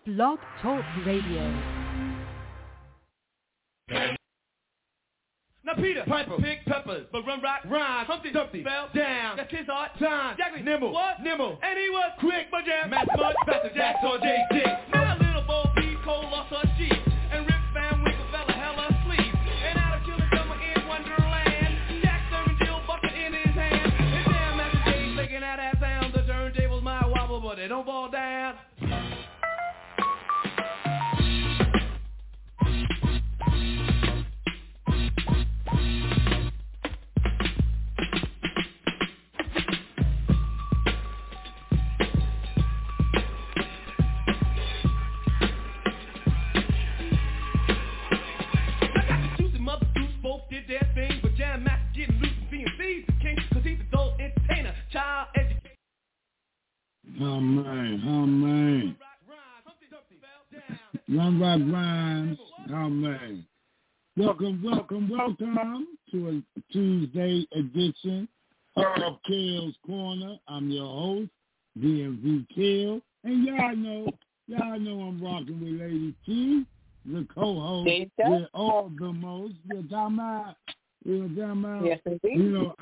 Blog Talk Radio. Now Peter, Piper, pick peppers, but run rock, rhyme, Humpty, Dumpty, fell down, that's his heart, time, Jackie, nimble, what? Nimble, and he was quick, but jam, Matt Mud, Pastor Jack, or J.D. Now little Bo Peep, Cole lost her sheep, and Rip Van Winkle fell a hella asleep, and out of Killer Summer in Wonderland, Jack serving Jill bucket in his hand, and damn Master J making that sound, the turntables might wobble, but they don't fall down. Oh man. Run Rock Rhymes. Oh man. Welcome to a Tuesday edition of Kale's Corner. I'm your host, DMV Kale. And y'all know I'm rocking with Lady T, the co-host with all the most. You're talking about. Yes, indeed. You know,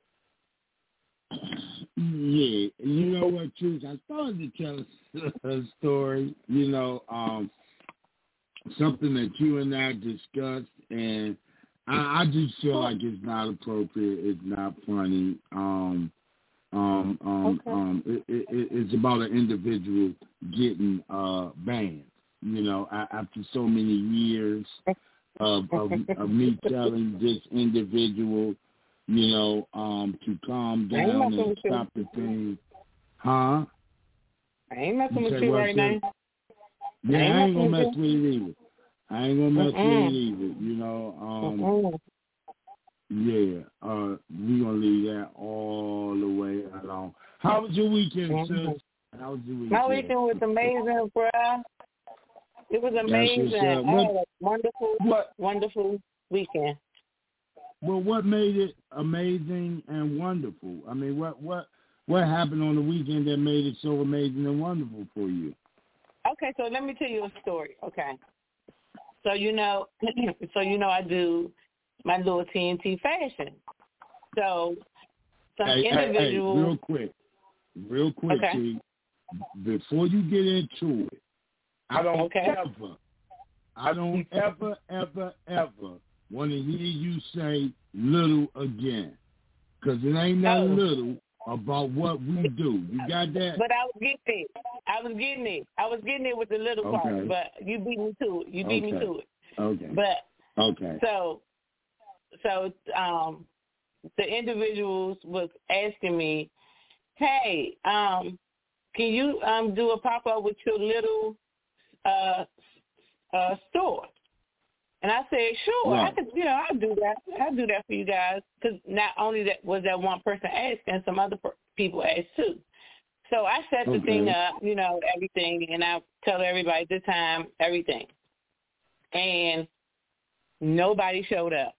yeah, you know what, Truth? I started to tell a story, something that you and I discussed, and I just feel like it's not appropriate. It's not funny. It's about an individual getting banned. After so many years of me telling this individual, to calm down and stop the thing. Huh? I ain't messing with you right now. Yeah, I ain't gonna mess with it either. I ain't gonna mess with it either. We gonna leave that all the way alone. How was your weekend, sis? How was your weekend? My weekend was amazing, bruh. It was amazing. I had a wonderful weekend. Well, what made it amazing and wonderful? I mean, what happened on the weekend that made it so amazing and wonderful for you? Okay, so let me tell you a story. Okay, so I do my little TNT fashion. So some individuals. Hey, real quick, okay. T, before you get into it, I don't ever want to hear you say little again, because it ain't nothing little about what we do. You got that? But I was getting it with the little part, but you beat me to it. Okay. But okay. So the individuals was asking me, hey, can you do a pop up with your little store? And I said, sure, right. I could, I'll do that. I'll do that for you guys. Because not only that was that one person asking, some other people asked too. So I set the thing up, everything, and I tell everybody the time, everything. And nobody showed up.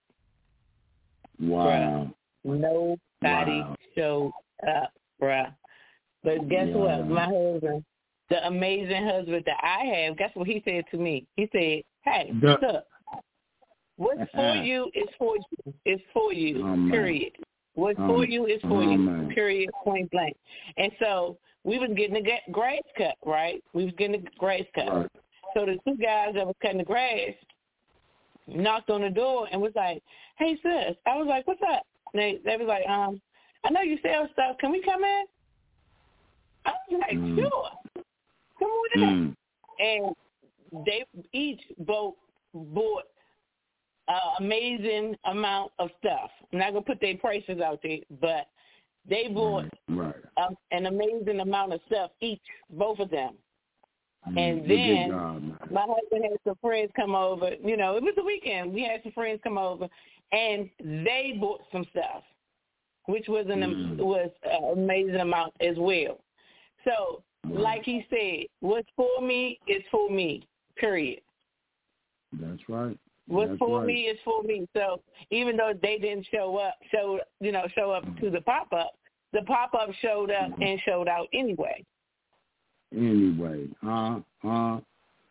Wow. Bruh. Nobody showed up, bruh. But guess what? My husband, the amazing husband that I have, guess what he said to me? He said, hey, look. What's for you is for you. It's for you, period. What's for you is for you, period, point blank. And so we was getting the grass cut, right? We was getting the grass cut. Right. So the two guys that was cutting the grass knocked on the door and was like, hey, sis. I was like, what's up? And they was like, I know you sell stuff. Can we come in? I was like, sure. Come on in. And they each both bought amazing amount of stuff. I'm not going to put their prices out there, but they bought an amazing amount of stuff each, both of them. And then my husband had some friends come over. It was the weekend. We had some friends come over, and they bought some stuff, which was an amazing amount as well. So, like he said, what's for me is for me, period. That's right. What's for me is for me. So even though they didn't show up to the pop-up showed up and showed out anyway. anyway.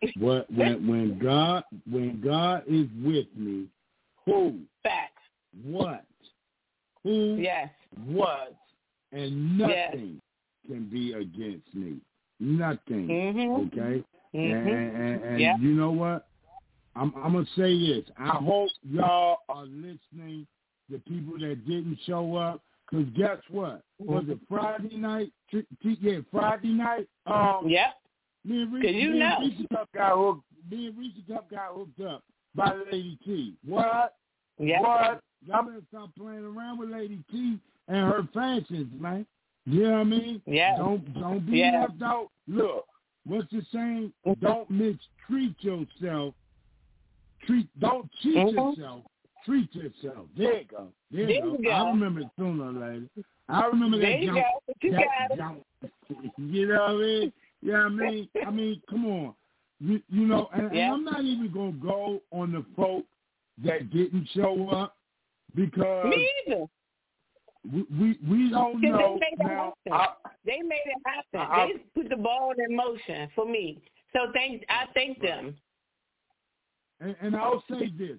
when God is with me, who? Facts. What? Who? Yes. What? And nothing can be against me. Nothing. Mm-hmm. Okay? Mm-hmm. And you know what? I'm going to say this. I hope y'all are listening, the people that didn't show up, because guess what? Was it Friday night? Yeah, Friday night. Yep. Me and Reese got hooked up by Lady T. What? Yep. What? Y'all better stop playing around with Lady T and her fashions, man. You know what I mean? Yeah. Don't be left out. Look, what's the saying? Don't mistreat yourself. Don't cheat yourself. Treat yourself. There you go. There you go. I remember it sooner or later. I remember that jump. You know what I mean? You know what I mean? I mean, come on. You know, and I'm not even going to go on the folk that didn't show up because me either. We don't know now. They made it happen. They put the ball in motion for me. So I thank them. And I'll say this.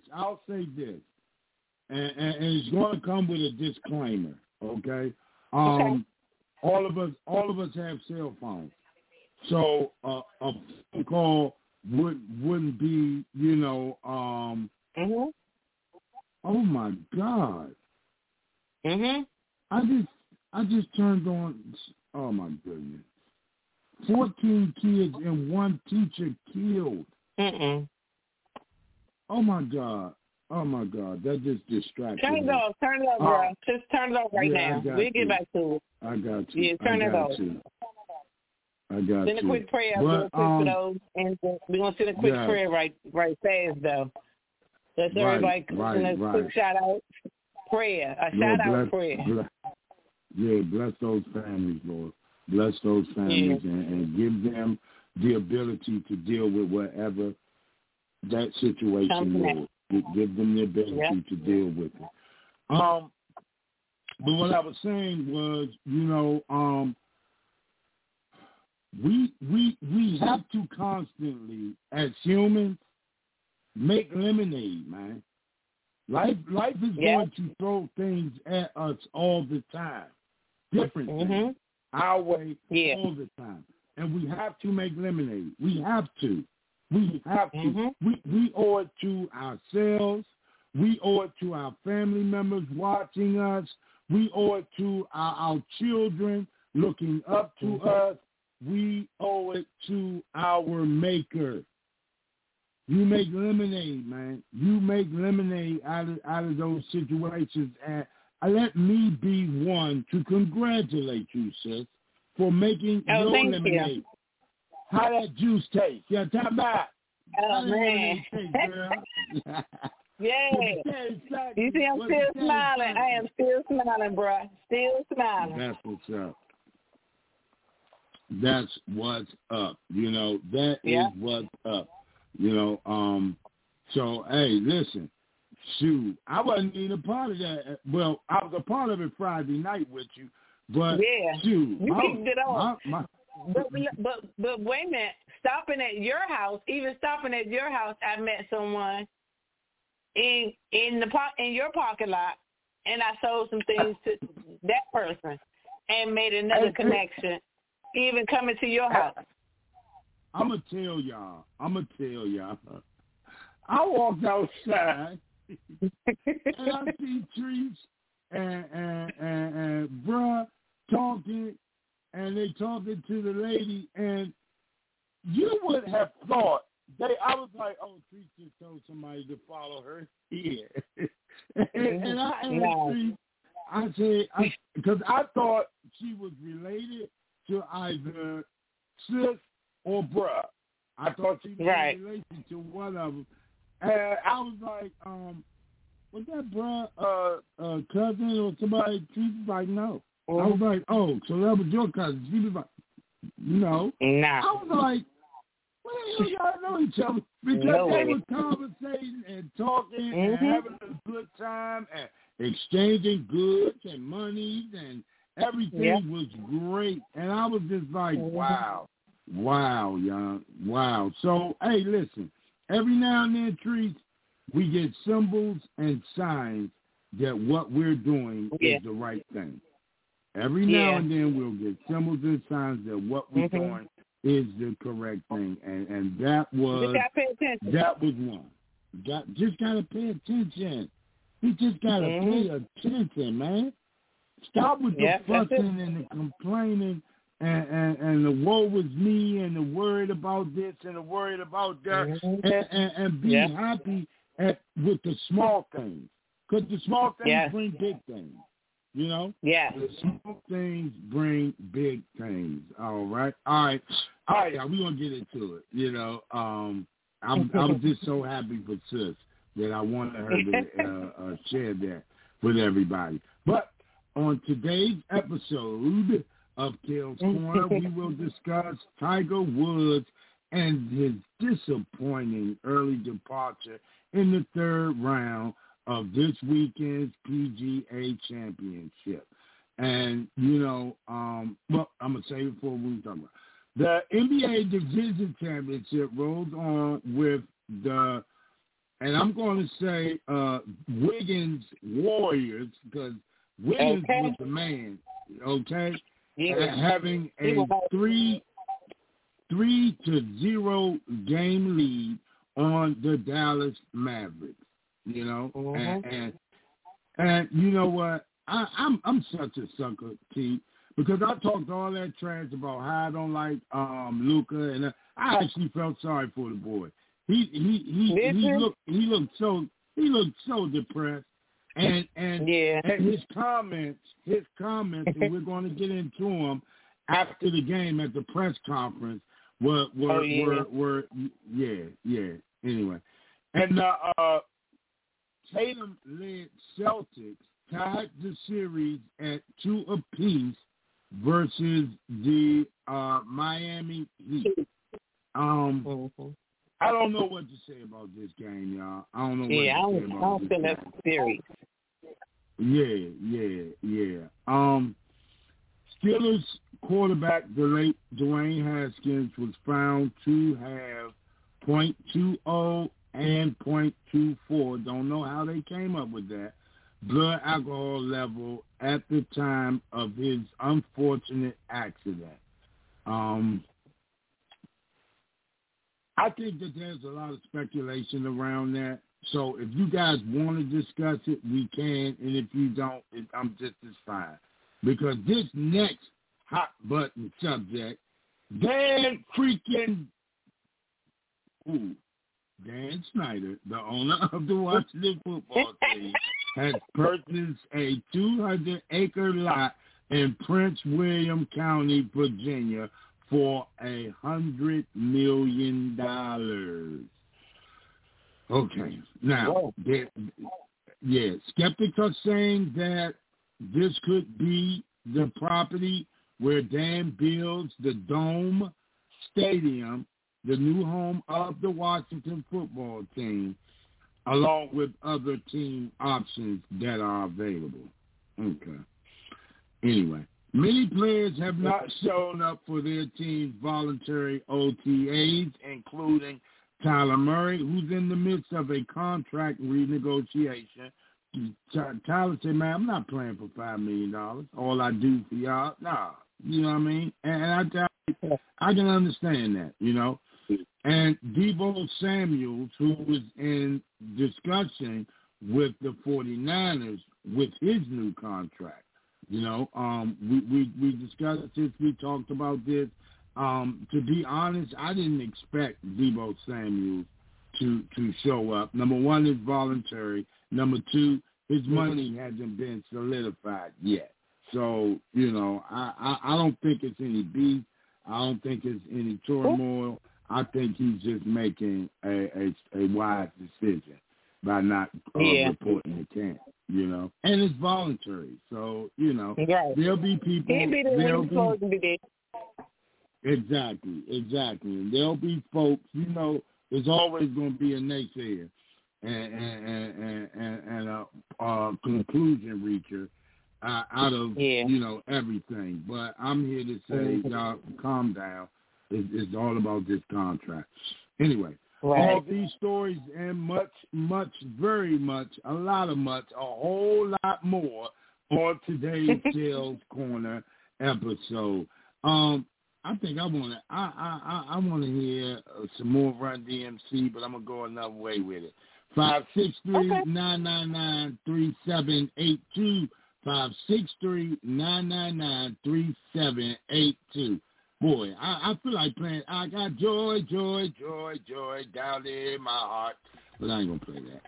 And it's going to come with a disclaimer, okay? All of us have cell phones. So a phone call wouldn't be, you know, oh my God. I just turned on, oh my goodness. 14 kids and one teacher killed. Oh my God. That just distracted me. Turn it off, bro. Just turn it off right now. We'll get back to it. I got you. Yeah, turn it off. I got you. Send a quick prayer real quick for those. And we're going to send a quick prayer right fast, though. Let's everybody send a quick shout-out prayer. A shout-out prayer. Bless those families, Lord. Bless those families and give them the ability to deal with whatever that situation was. Give them the ability to deal with it. But what I was saying was, you know, we have to constantly, as humans, make lemonade, man. Life is going to throw things at us all the time, different things, our way all the time, and we have to make lemonade. We have to. We owe it to ourselves. We owe it to our family members watching us. We owe it to our children looking up to us. We owe it to our Maker. You make lemonade, man. You make lemonade out of those situations. And let me be one to congratulate you, sis, for making your lemonade. You. How that juice taste? Yeah, tell me about. Oh, man. Yeah. You see, I'm still smiling. I am still smiling, bro. Still smiling. That's what's up. That's what's up. You know, that is what's up. You know, so, hey, listen. Shoot, I wasn't even a part of that. Well, I was a part of it Friday night with you. But, shoot. You kicked it off. But wait a minute. Stopping at your house, I met someone in your parking lot, and I sold some things to that person and made another connection, even coming to your house. I'm going to tell y'all. I walked outside, and I see Trees and bruh talking, and they talking to the lady, and you would have thought I was like, oh, Trees just told somebody to follow her here. and I asked Trees, I said, because I thought she was related to either sis or bruh. I thought she was in relation to one of them. And I was like, was that bruh cousin or somebody? She was like, no. I was like, oh, so that was your cousin. She was like, no. Nah. I was like, well, y'all know each other. Because they were conversating and talking and having a good time and exchanging goods and monies and everything was great. And I was just like, wow. Wow, young. Wow. So, hey, listen. Every now and then, Trees, we get symbols and signs that what we're doing is the right thing. Every now and then, we'll get symbols and signs that what we're doing is the correct thing. And that was one. Just got to pay attention. We just got to pay attention, man. Stop with the fussing and the complaining and the woe was me and the worried about this and the worried about that and be happy with the small things. Because the small things bring big things, you know? Yeah. The small things bring big things, all right? All right, y'all, we're going to get into it, you know? I'm just so happy for Sis that I wanted her to share that with everybody. But on today's episode of Kale's Corner, we will discuss Tiger Woods and his disappointing early departure in the third round of this weekend's PGA Championship. And, you know, well, I'm going to say it before we talk about the NBA Division Championship rolls on with the, and I'm going to say Wiggins Warriors, because Wiggins was the man, okay? Having a 3-0 game lead on the Dallas Mavericks, you know, and you know what? I'm such a sucker, T, because I talked all that trash about how I don't like Luka, and I actually felt sorry for the boy. He looked so depressed. And his comments, and we're going to get into them after the game at the press conference, were anyway. And Tatum-led Celtics tied the series at 2 apiece versus the Miami Heat. I don't know what to say about this game, y'all. I don't know what to say about this game. That's series. Yeah. Steelers quarterback, the late Dwayne Haskins, was found to have .20 and .24. Don't know how they came up with that. Blood alcohol level at the time of his unfortunate accident. I think that there's a lot of speculation around that. So if you guys want to discuss it, we can. And if you don't, I'm just as fine. Because this next hot button subject, Dan Snyder, the owner of the Washington football team, has purchased a 200-acre lot in Prince William County, Virginia, for $100 million. Okay, now, skeptics are saying that this could be the property where Dan builds the Dome Stadium, the new home of the Washington football team, along with other team options that are available. Okay. Anyway. Many players have not shown up for their team's voluntary OTAs, including Tyler Murray, who's in the midst of a contract renegotiation. Tyler said, man, I'm not playing for $5 million. All I do for y'all. Nah, you know what I mean? And I can understand that, you know. And Deebo Samuels, who was in discussion with the 49ers with his new contract. You know, we discussed this. We talked about this. To be honest, I didn't expect Deebo Samuel to show up. Number one, it's voluntary. Number two, his money hasn't been solidified yet. So, you know, I don't think it's any beef. I don't think it's any turmoil. I think he's just making a wise decision by not reporting the camp. You know, and it's voluntary, so you know there'll be people. Exactly. And there'll be folks. You know, there's always going to be a naysayer and a conclusion reacher out of you know everything. But I'm here to say, y'all, calm down. It's all about this contract. Anyway, right. All these stories and much, very much, a lot of much, a whole lot more on today's Sales Corner episode. I think I want to hear some more Run DMC, but I'm gonna go another way with it. 563-999-3782. 563-999-3782. Boy, I feel like playing. I got joy down there in my heart, but I ain't gonna play that.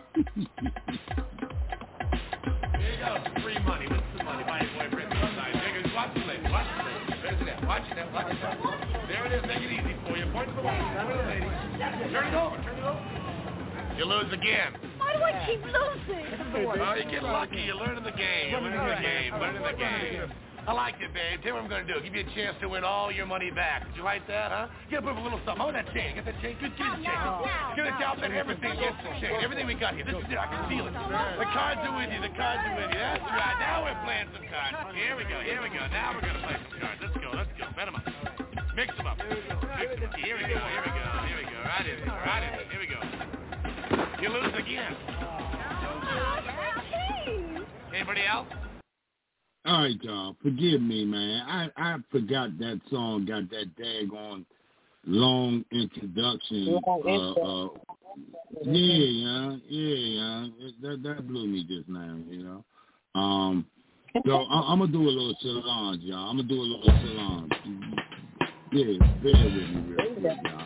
There you go, free money. What's the money? Buy your boyfriend outside. Niggas, watch the lady. Where's that? Watch that. There it is. Make it easy for you. Point to the wall. Point to the lady. Turn it over. You lose again. Why do I keep losing? Oh, you get lucky. You're learning the game. Learning the game. I like it, babe. Tell you what I'm going to do. Give you a chance to win all your money back. Did you like that, huh? You got to put a little something. Oh, that chain. Get that chain. Get the chain. Get it down there. Everything. Get the chain. Everything we got here. This is it. I can feel it. The cards are with you. That's right. Now we're playing some cards. Here we go. Now we're going to play some cards. Let's go. Bet them up. Mix them up. Here we go. Right in there. Here we go. You lose again. Anybody else? All right, y'all. Forgive me, man. I forgot that song got that daggone long introduction. Yeah. That blew me just now, you know. So I'm gonna do a little Solange, y'all. Yeah, bear with me real quick, y'all.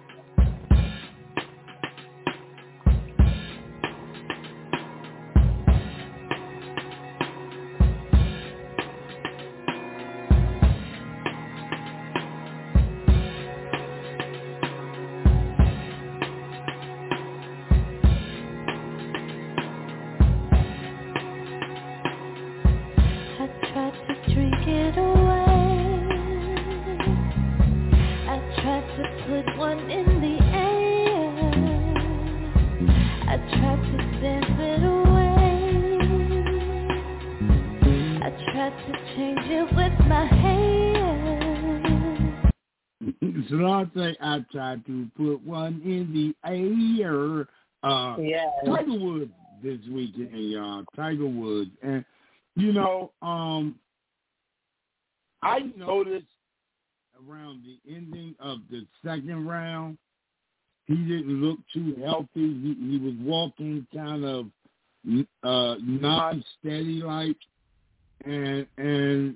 I tried to put one in the air. Tiger Woods this weekend, y'all. Tiger Woods. And, you know, I noticed around the ending of the second round, he didn't look too healthy. He was walking kind of non-steady like. And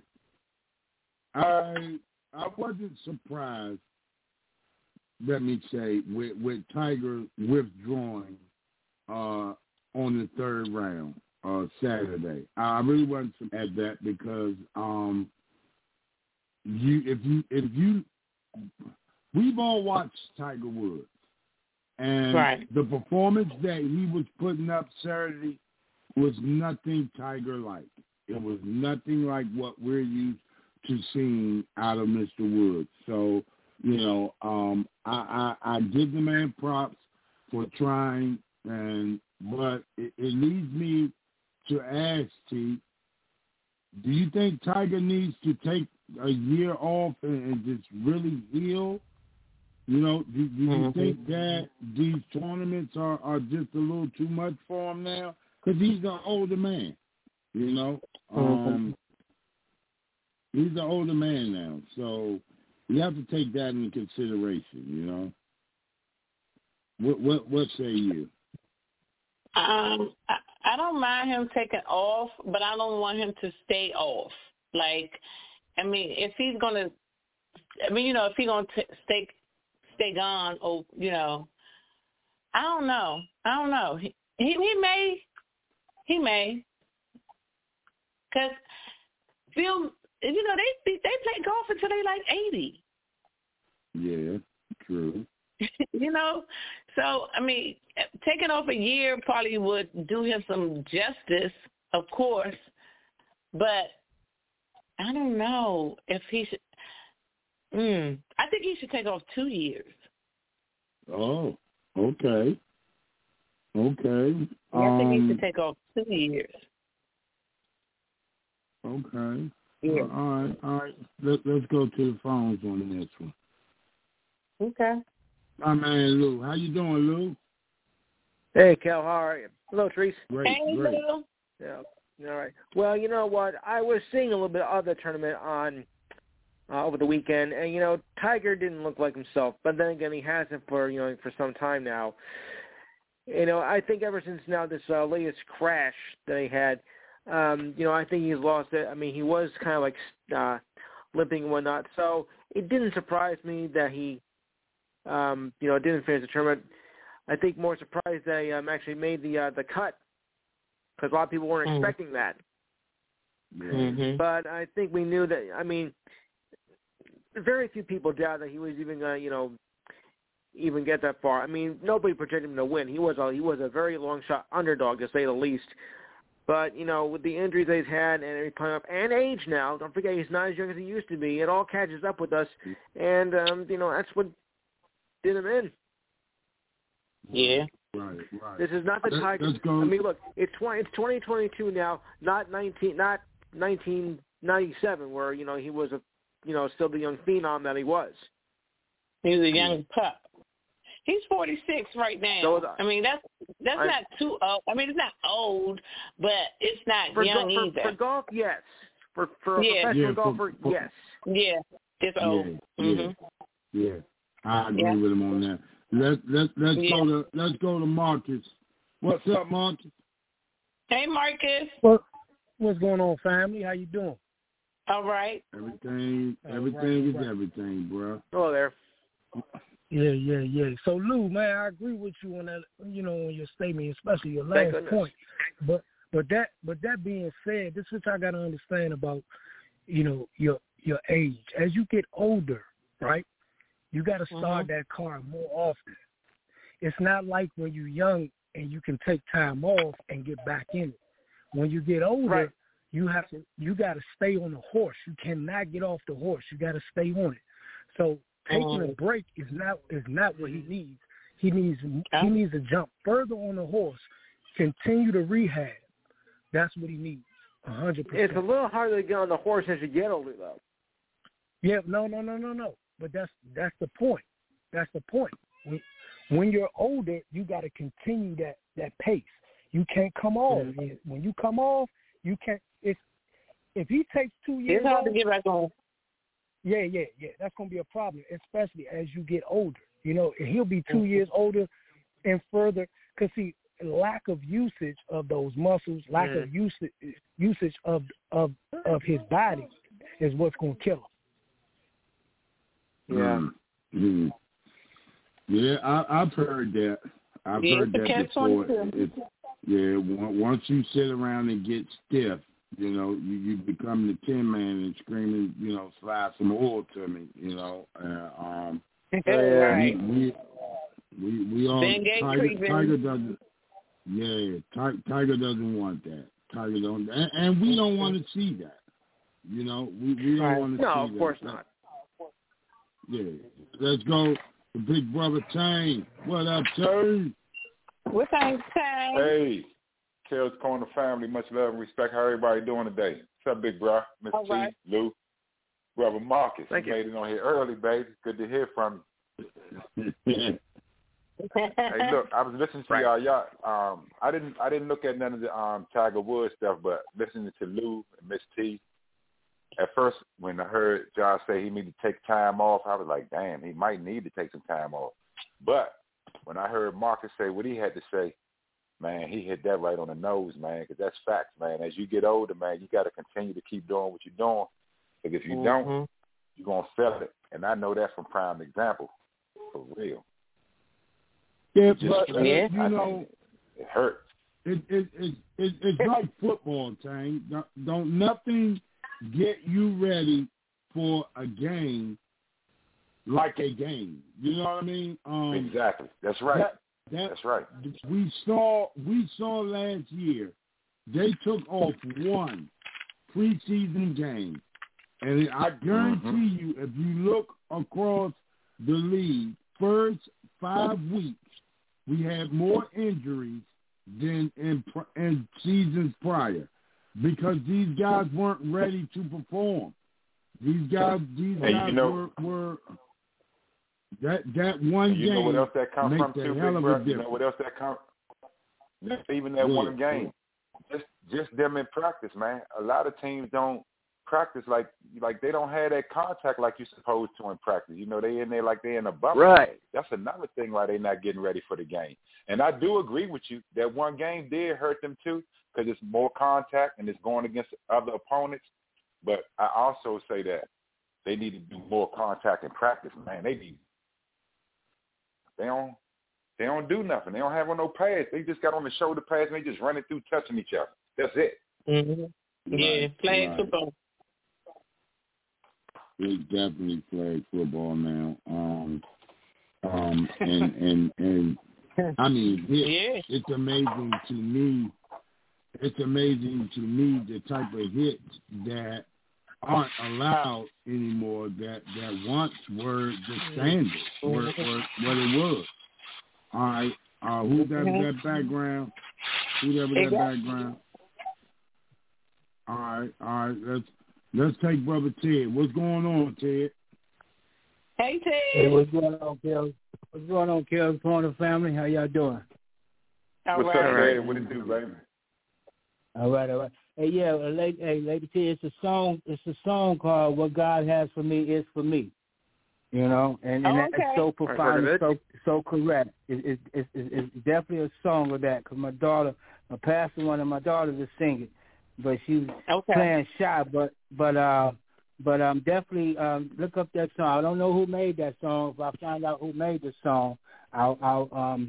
I wasn't surprised, let me say, with Tiger withdrawing on the third round Saturday. I really wasn't surprised at that because we've all watched Tiger Woods, and the performance that he was putting up Saturday was nothing Tiger-like. It was nothing like what we're used to seeing out of Mr. Woods. So, you know, I give the man props for trying, but it leads me to ask, T, do you think Tiger needs to take a year off and just really heal? You know, do you think that these tournaments are just a little too much for him now? Because he's an older man, you know. He's an older man now, so you have to take that into consideration, you know. What say you? I don't mind him taking off, but I don't want him to stay off. Like, I mean, if he's gonna, if he's gonna stay gone, or I don't know. He may, because Phil, they play golf until they like 80. Yeah, true. So, I mean, taking off a year probably would do him some justice, of course, but I don't know if he should. I think he should take off 2 years. Oh, okay. I think he should take off 2 years. Okay. Yeah. All right. Let's go to the phones on this one. Okay. My man Lou. How you doing, Lou? Hey, Cal, how are you? Hello, Treese. Great, Hey, great. Lou. Yeah. All right. Well, you know what? I was seeing a little bit of the tournament on over the weekend, and Tiger didn't look like himself. But then again, he hasn't for for some time now. I think ever since now this latest crash that he had, I think he's lost it. I mean, he was kind of like limping and whatnot. So it didn't surprise me that he, didn't finish the tournament. I think more surprised that he actually made the cut, because a lot of people weren't expecting that. Mm-hmm. But I think we knew that. I mean, very few people doubt that he was even going to, even get that far. I mean, nobody projected him to win. He was a very long shot underdog, to say the least. But with the injuries that he's had and everything up, and age now, don't forget he's not as young as he used to be. It all catches up with us, and that's what did him in. Yeah. Right. This is not the Tiger. I mean, look, it's 2022 now, not 1997, where he was still the young phenom that he was. He was a young pup. He's 46 right now. So I mean, that's not too old. I mean, it's not old, but it's not young either. For golf, yes. For a professional golfer, yes. Yeah, it's old. Yeah. I agree with him on that. Let's go to Marcus. What's up, Marcus? Hey, Marcus. What's going on, family? How you doing? All right. Everything is everything, bro. Hello there. Yeah. So, Lou, man, I agree with you on that. On your statement, especially your last point. But that being said, this is what I got to understand about, your age. As you get older, right? You got to start that car more often. It's not like when you're young and you can take time off and get back in it. When you get older, you got to stay on the horse. You cannot get off the horse. You got to stay on it. So taking a break is not what he needs. He needs to jump further on the horse, continue to rehab. That's what he needs. 100%. It's a little harder to get on the horse as you get older, though. Yeah, no. But that's the point. That's the point. When you're older, you got to continue that pace. You can't come off. When you come off, you can't. If he takes 2 years, it's hard to get back on. Yeah. That's gonna be a problem, especially as you get older. He'll be 2 years older and further. Because see, lack of usage of those muscles, lack of usage of his body is what's gonna kill him. Yeah. Mm-hmm. Yeah, I've heard that. I've heard that before. Once you sit around and get stiff, you become the Tin Man and screaming, slide some oil to me, We all Tiger doesn't. Yeah, Tiger doesn't want that. Tiger don't, and we don't want to see that. We don't want to see that. No, of course not. Yeah, let's go to Big Brother Tang. What up, Tang? What's up, Tang? Hey, Kale's Corner family, much love and respect. How everybody doing today? What's up, Big Bro? Mr. T, Lou, Brother Marcus. Thank you. Made it on here early, baby. Good to hear from you. Hey, look, I was listening to y'all. I didn't look at none of the Tiger Woods stuff, but listening to Lou and Miss T. At first, when I heard Josh say he needed to take time off, I was like, damn, he might need to take some time off. But when I heard Marcus say what he had to say, man, he hit that right on the nose, man, because that's facts, man. As you get older, man, you got to continue to keep doing what you're doing, because if you don't, you're going to feel it. And I know that from prime example, for real. Yeah, but, it hurts. It's like football, Tang. Don't nothing get you ready for a game like a game. You know what I mean? Exactly. That's right. That's right. We saw last year they took off one preseason game, and I guarantee you, if you look across the league, first 5 weeks we had more injuries than in seasons prior, because these guys weren't ready to perform. These guys were That one game. You know what else that comes from too, Big Bro? You know what else that comes? Even that one game. Just them in practice, man. A lot of teams don't practice like they don't have that contact like you're supposed to in practice. You know, they in there like they in a bubble. Right. That's another thing why they're not getting ready for the game. And I do agree with you. That one game did hurt them too because it's more contact and it's going against other opponents. But I also say that they need to do more contact in practice, man. They don't do nothing. They don't have on no pads. They just got on the shoulder pads and they just running through touching each other. That's it. Mm-hmm. Yeah, flag football. It's definitely flag football now. And I mean, it's amazing to me. It's amazing to me the type of hits that aren't allowed anymore that once were the standard, were what it was. All right, who's that background? Whoever that background. All right. Let's take Brother Ted. What's going on, Ted? Hey, Ted. Hey, what's going on, Kels? What's going on, Kels Corner family? How y'all doing? What's up, man? What it do, baby? All right. Hey, yeah, Lady T, it's a song called "What God Has for Me Is for Me." You know, and that's so profound, so correct. It's definitely a song of that because my pastor wanted my daughter to sing it, but she was playing shy. But definitely look up that song. I don't know who made that song. If I find out who made the song, I'll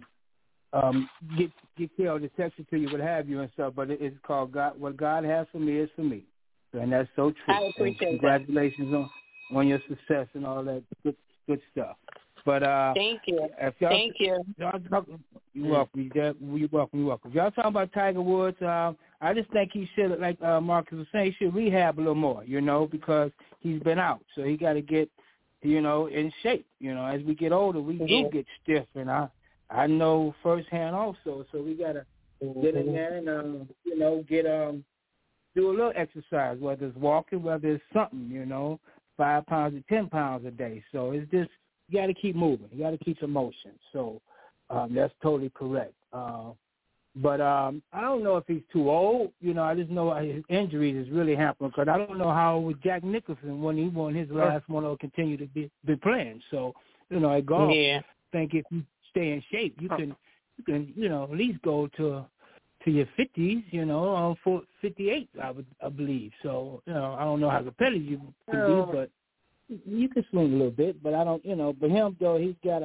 get Carol to text it to you, what have you and stuff. But it's called God. What God Has for Me Is for Me, and that's so true. I appreciate congratulations on your success and all that good stuff. But thank you. Thank you. You're welcome. You're welcome. If y'all talking about Tiger Woods, I just think he should, like Marcus was saying, he should rehab a little more, you know, because he's been out. So he got to get, you know, in shape. You know, as we get older, we do get stiff, and I know firsthand also. So we got to get in there and, you know, do a little exercise, whether it's walking, whether it's something, you know, 5 pounds or 10 pounds a day. So it's just, you got to keep moving. You got to keep some motion. So that's totally correct. But I don't know if he's too old. You know, I just know his injuries is really happening because I don't know how with Jack Nicholson when he won his last one will continue to be playing. So, you know, at golf, I think if you stay in shape, you can you know, at least go to your 50s, you know, for 58, I believe. So, you know, I don't know how competitive you can be, but you can swing a little bit. But I don't, you know, but him though, he's got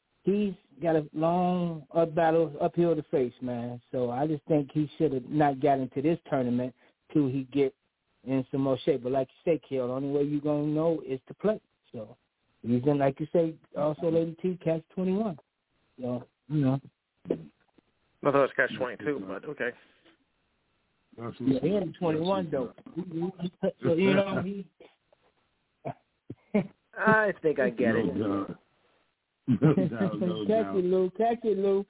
a long battle uphill to face, man. So I just think he should have not got into this tournament till he get in some more shape. But like you say, Kel, the only way you're gonna know is to play. So he's in, like you say, also Lady T, catch 21. So, you know. I thought it was catch 22, but okay. Yeah, he had 21 though. So, you know, I think I get it. No, catch it, Lou. Catch it, Lou.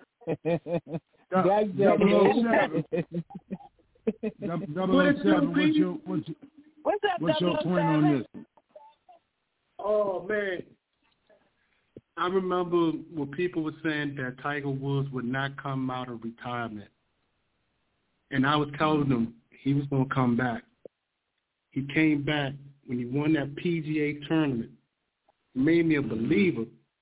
What's your point on this? Oh, man. I remember when people were saying that Tiger Woods would not come out of retirement. And I was telling them he was going to come back. He came back when he won that PGA tournament. It made me a believer.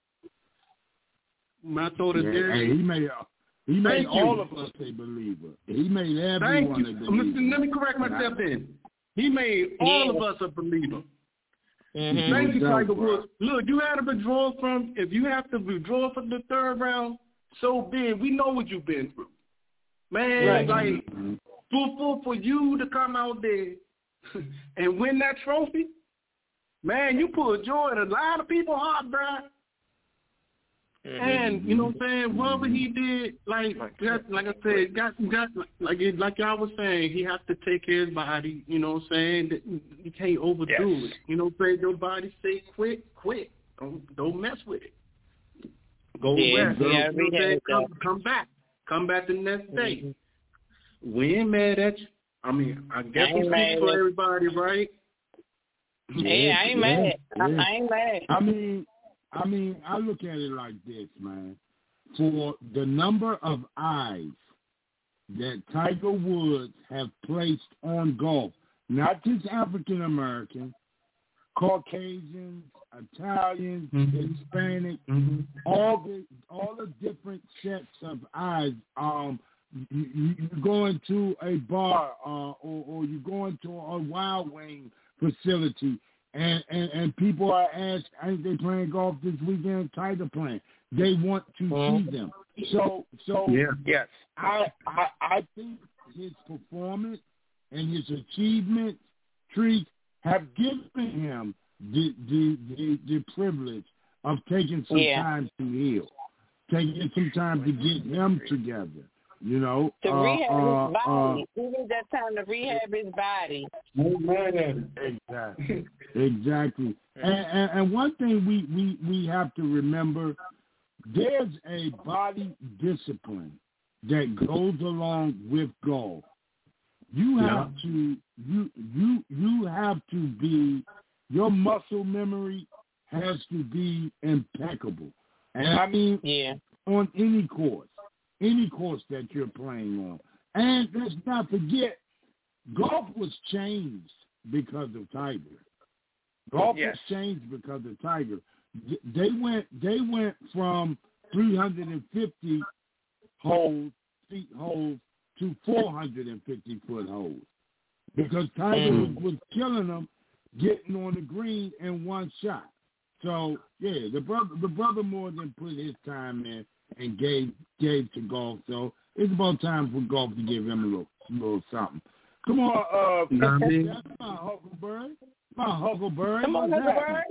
My thought is he made all of us a believer. He made everyone a believer. Let me correct myself then. He made all of us a believer. Mm-hmm. Thank you, Tiger Woods. Look, you had to withdraw if you have to withdraw from the third round, so be it. We know what you've been through. Man, like, for you to come out there and win that trophy, man, you put joy in a lot of people's heart, bro. Mm-hmm. And, you know what I'm saying, whatever he did, like I said, got like y'all was saying, he has to take care of his body, you know what I'm saying? You can't overdo it. You know what I'm saying? Your body say quit. Don't mess with it. Go rest. You know what I'm saying? Come back the next day. We ain't mad at you. I mean, I guess we speak for everybody, right? Yeah, I ain't mad. I ain't mad. I mean, I mean, I look at it like this, man. For the number of eyes that Tiger Woods have placed on golf, not just African American, Caucasians, Italians, Hispanic, all the different sets of eyes. You go into a bar or you go into a Wild Wing facility, and people are asked, ain't they playing golf this weekend? Tiger playing. They want to see them. So yes. I think his performance and his achievements, treats, have given him the privilege of taking some time to heal, taking some time to get him together. You know, to rehab his body. He needs that time to rehab his body. Exactly. And one thing we have to remember, there's a body discipline that goes along with golf. You have to you have to be, your muscle memory has to be impeccable. And I mean on any course that you're playing on. And let's not forget, golf was changed because of Tiger. Golf was changed because of Tiger. They went from 350 feet holes to 450-foot holes because Tiger was killing them getting on the green in one shot. So yeah, the brother more than put his time in and gave to golf. So it's about time for golf to give him a little something. Come on, that's my Huckleberry. Come on, Huckleberry.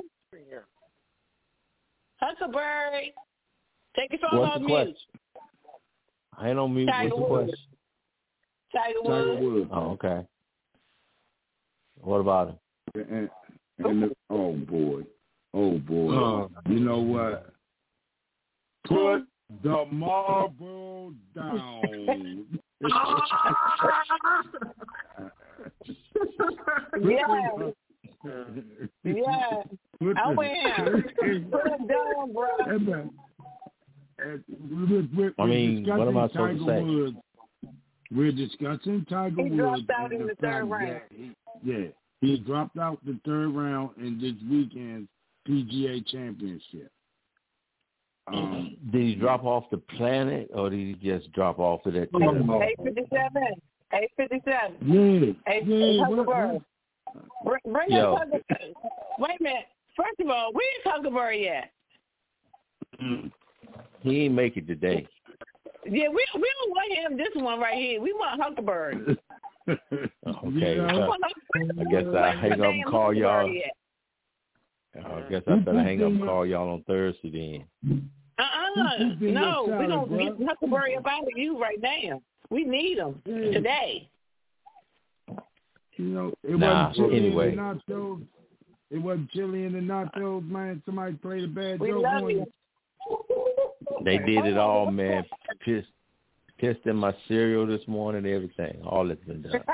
Huckleberry, take your phone off mute. I ain't on mute. What's the question? Tiger Woods. Oh, okay. What about him? Oh boy. You know what? Put the marble down. I win. Put him down, bro. I mean, what am I supposed to say? We're discussing Tiger Woods. He dropped out in the third round. He dropped out the third round in this weekend's PGA Championship. Did he drop off the planet, or did he just drop off of that? 857. Yeah. Huckleberry. Bring up Huckleberry. Wait a minute. First of all, where's Huckleberry at? He ain't make it today. Yeah, we don't want him. This one right here. We want Huckleberry. Okay. I guess I hang up and call y'all. I guess I better hang up and call y'all on Thursday then. No, we don't get Huckleberry up out of you right now. We need him today. You know, it wasn't chili anyway. in the nachos. It wasn't chili in the nachos, man. Somebody played a bad we joke love on you. They did it all, man. Pissed in my cereal this morning, everything. All that's been done.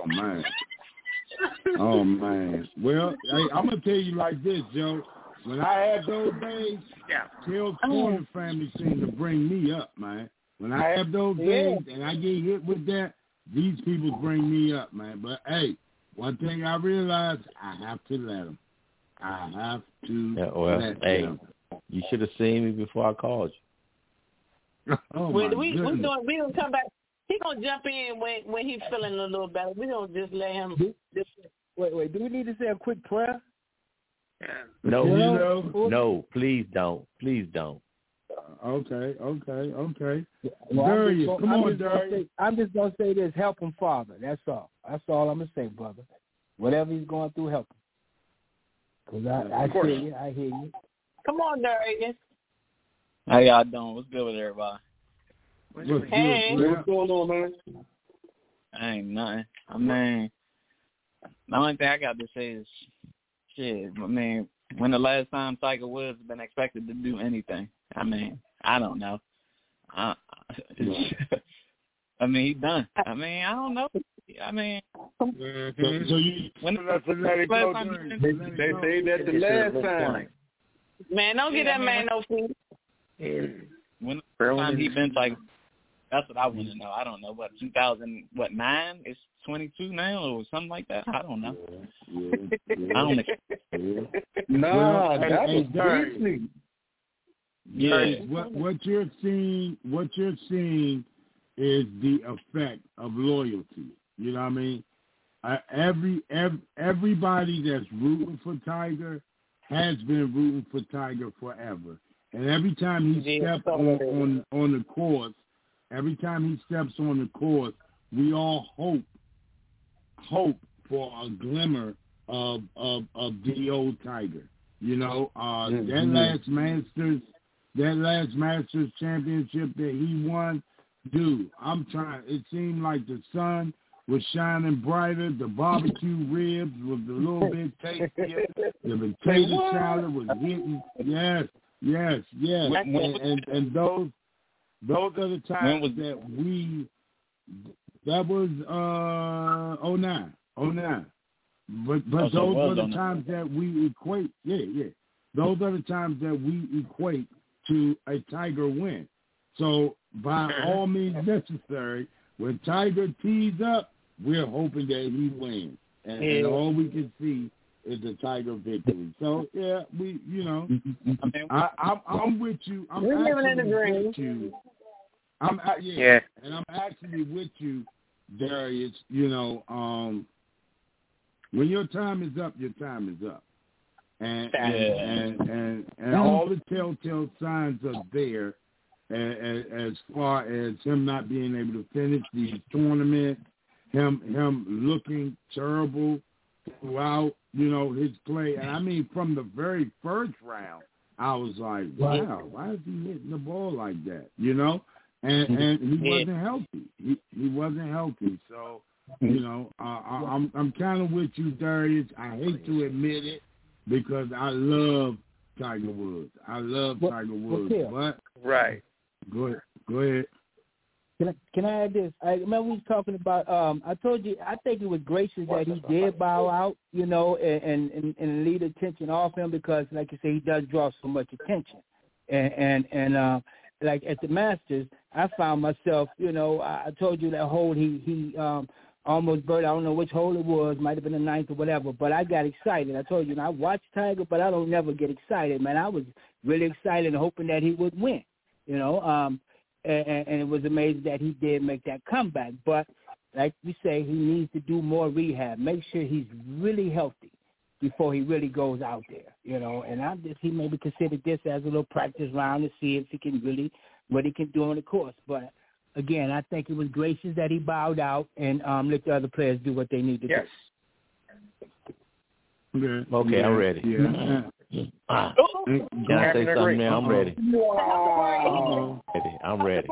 Oh, man. Well, hey, I'm going to tell you like this, Joe. When I had those days, Kale's Corner family seemed to bring me up, man. When I have those days and I get hit with that, these people bring me up, man. But, hey, one thing I realized, I have to let them. I have to let them. You should have seen me before I called you. We gonna come back. He gonna jump in when he's feeling a little better. We don't just let him. Wait. Do we need to say a quick prayer? No, please don't. Okay. Well, Darius, come on, Darius. I'm just gonna say this: help him, Father. That's all. That's all I'm gonna say, brother. Whatever he's going through, help him. Cause I hear you. Come on, Darius. How y'all doing? What's good with everybody? Hey. What's going on, man? Ain't nothing. I mean, the only thing I got to say is, shit, I mean, when the last time Tiger Woods has been expected to do anything? I mean, I don't know. I mean, he's done. I mean, I don't know. I mean, so you when let it go. They say that the last time. Man, don't get that man no fee. When the time he been like, that's what I want to know. I don't know, 2009? It's 22 now or something like that? I don't know. I don't know. Nah, that was Disney. Yeah. What you're seeing is the effect of loyalty. You know what I mean? Everybody that's rooting for Tiger has been rooting for Tiger forever. And every time he steps on the course, we all hope for a glimmer of the old Tiger. You know, that last Masters championship that he won, dude, it seemed like the sun was shining brighter, the barbecue ribs was a little bit tastier, the potato salad was hitting. Yes. And those are the times that was 09. But those are the times that we equate. Those are the times that we equate to a Tiger win. So by all means necessary, when Tiger tees up, we're hoping that he wins. And all we can see is the Tiger victory. So I'm with you. And I'm actually with you, Darius. You know, when your time is up, your time is up. And all the telltale signs are there as far as him not being able to finish these tournaments, him looking terrible throughout, his play. And I mean, from the very first round, I was like, wow, why is he hitting the ball like that? And he wasn't healthy. He wasn't healthy. So, I'm kind of with you, Darius. I hate to admit it, because I love Tiger Woods. But right. Go ahead. Can I add this? I remember we was talking about. I told you. I think it was gracious that he did bow out, and lead attention off him, because, like you say, he does draw so much attention. And like at the Masters, I found myself. I told you that hole he almost bird. I don't know which hole it was. Might have been the ninth or whatever. But I got excited. I told you, I watched Tiger, but I don't never get excited, man. I was really excited and hoping that he would win. And it was amazing that he did make that comeback. But like we say, he needs to do more rehab. Make sure he's really healthy before he really goes out there. And he maybe considered this as a little practice round to see if he can really what he can do on the course. But again, I think it was gracious that he bowed out and let the other players do what they need to do. Okay, I'm ready. Yeah. Can I say something now? I'm ready. I'm ready.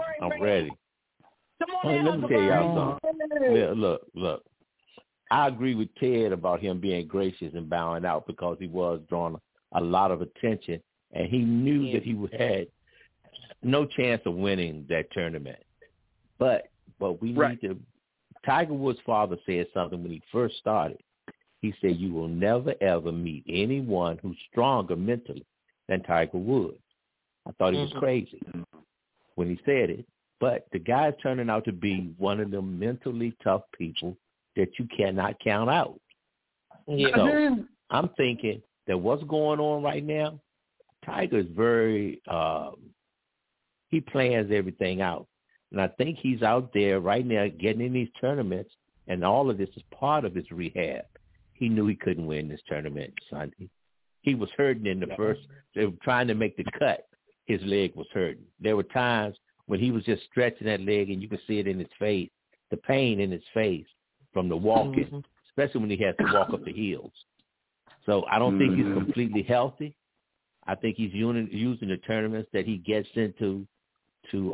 Let me tell y'all something. Look. I agree with Ted about him being gracious and bowing out, because he was drawing a lot of attention, and he knew that he had no chance of winning that tournament. But we need to. Tiger Woods' father said something when he first started. He said, "You will never, ever meet anyone who's stronger mentally than Tiger Woods." I thought he was crazy when he said it. But the guy's turning out to be one of them mentally tough people that you cannot count out. So I'm thinking that what's going on right now, Tiger's very, he plans everything out. And I think he's out there right now getting in these tournaments, and all of this is part of his rehab. He knew he couldn't win this tournament Sunday. He was hurting in the first. They were trying to make the cut. His leg was hurting. There were times when he was just stretching that leg, and you could see it in his face, the pain in his face from the walking, especially when he has to walk up the hills. So I don't think he's completely healthy. I think he's using the tournaments that he gets into to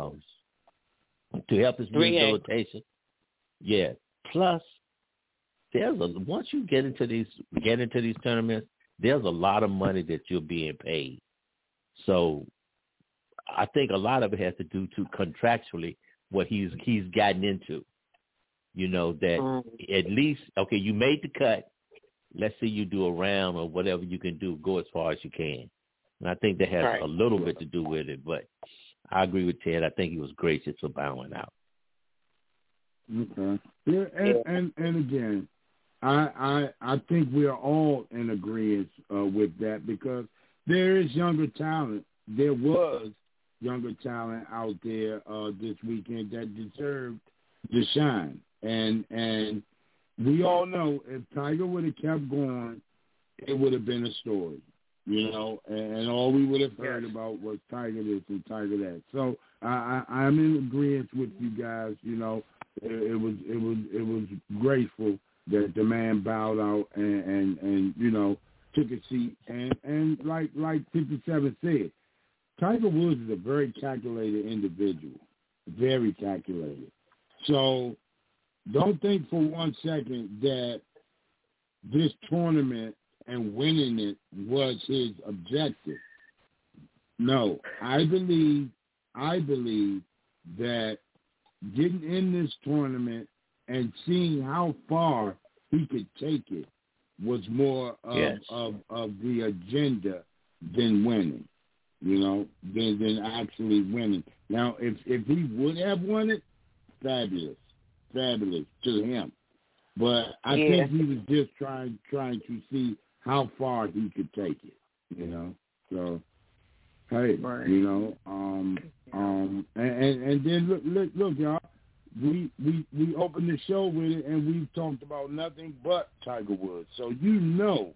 help his rehabilitation. Yeah. Plus, once you get into these tournaments, there's a lot of money that you're being paid. So I think a lot of it has to do to contractually what he's gotten into. That at least, okay, you made the cut. Let's say you do a round or whatever you can do, go as far as you can. And I think that has a little bit to do with it, but I agree with Ted. I think he was gracious for bowing out. Okay. Yeah, and again, I think we are all in agreement with that because there is younger talent. There was younger talent out there this weekend that deserved to shine. And we all know if Tiger would have kept going, it would have been a story, you know, and all we would have heard about was Tiger this and Tiger that. So I'm in agreement with you guys. You know, it was grateful that the man bowed out and you know, took a seat and like 57 said, Tiger Woods is a very calculated individual, very calculated. So don't think for 1 second that this tournament and winning it was his objective. No, I believe that getting in this tournament and seeing how far he could take it was more of the agenda than winning, you know, than actually winning. Now, if he would have won it, fabulous to him. But I think he was just trying to see how far he could take it, you know. So, hey, you know, and then look, y'all. We opened the show with it, and we've talked about nothing but Tiger Woods. So you know,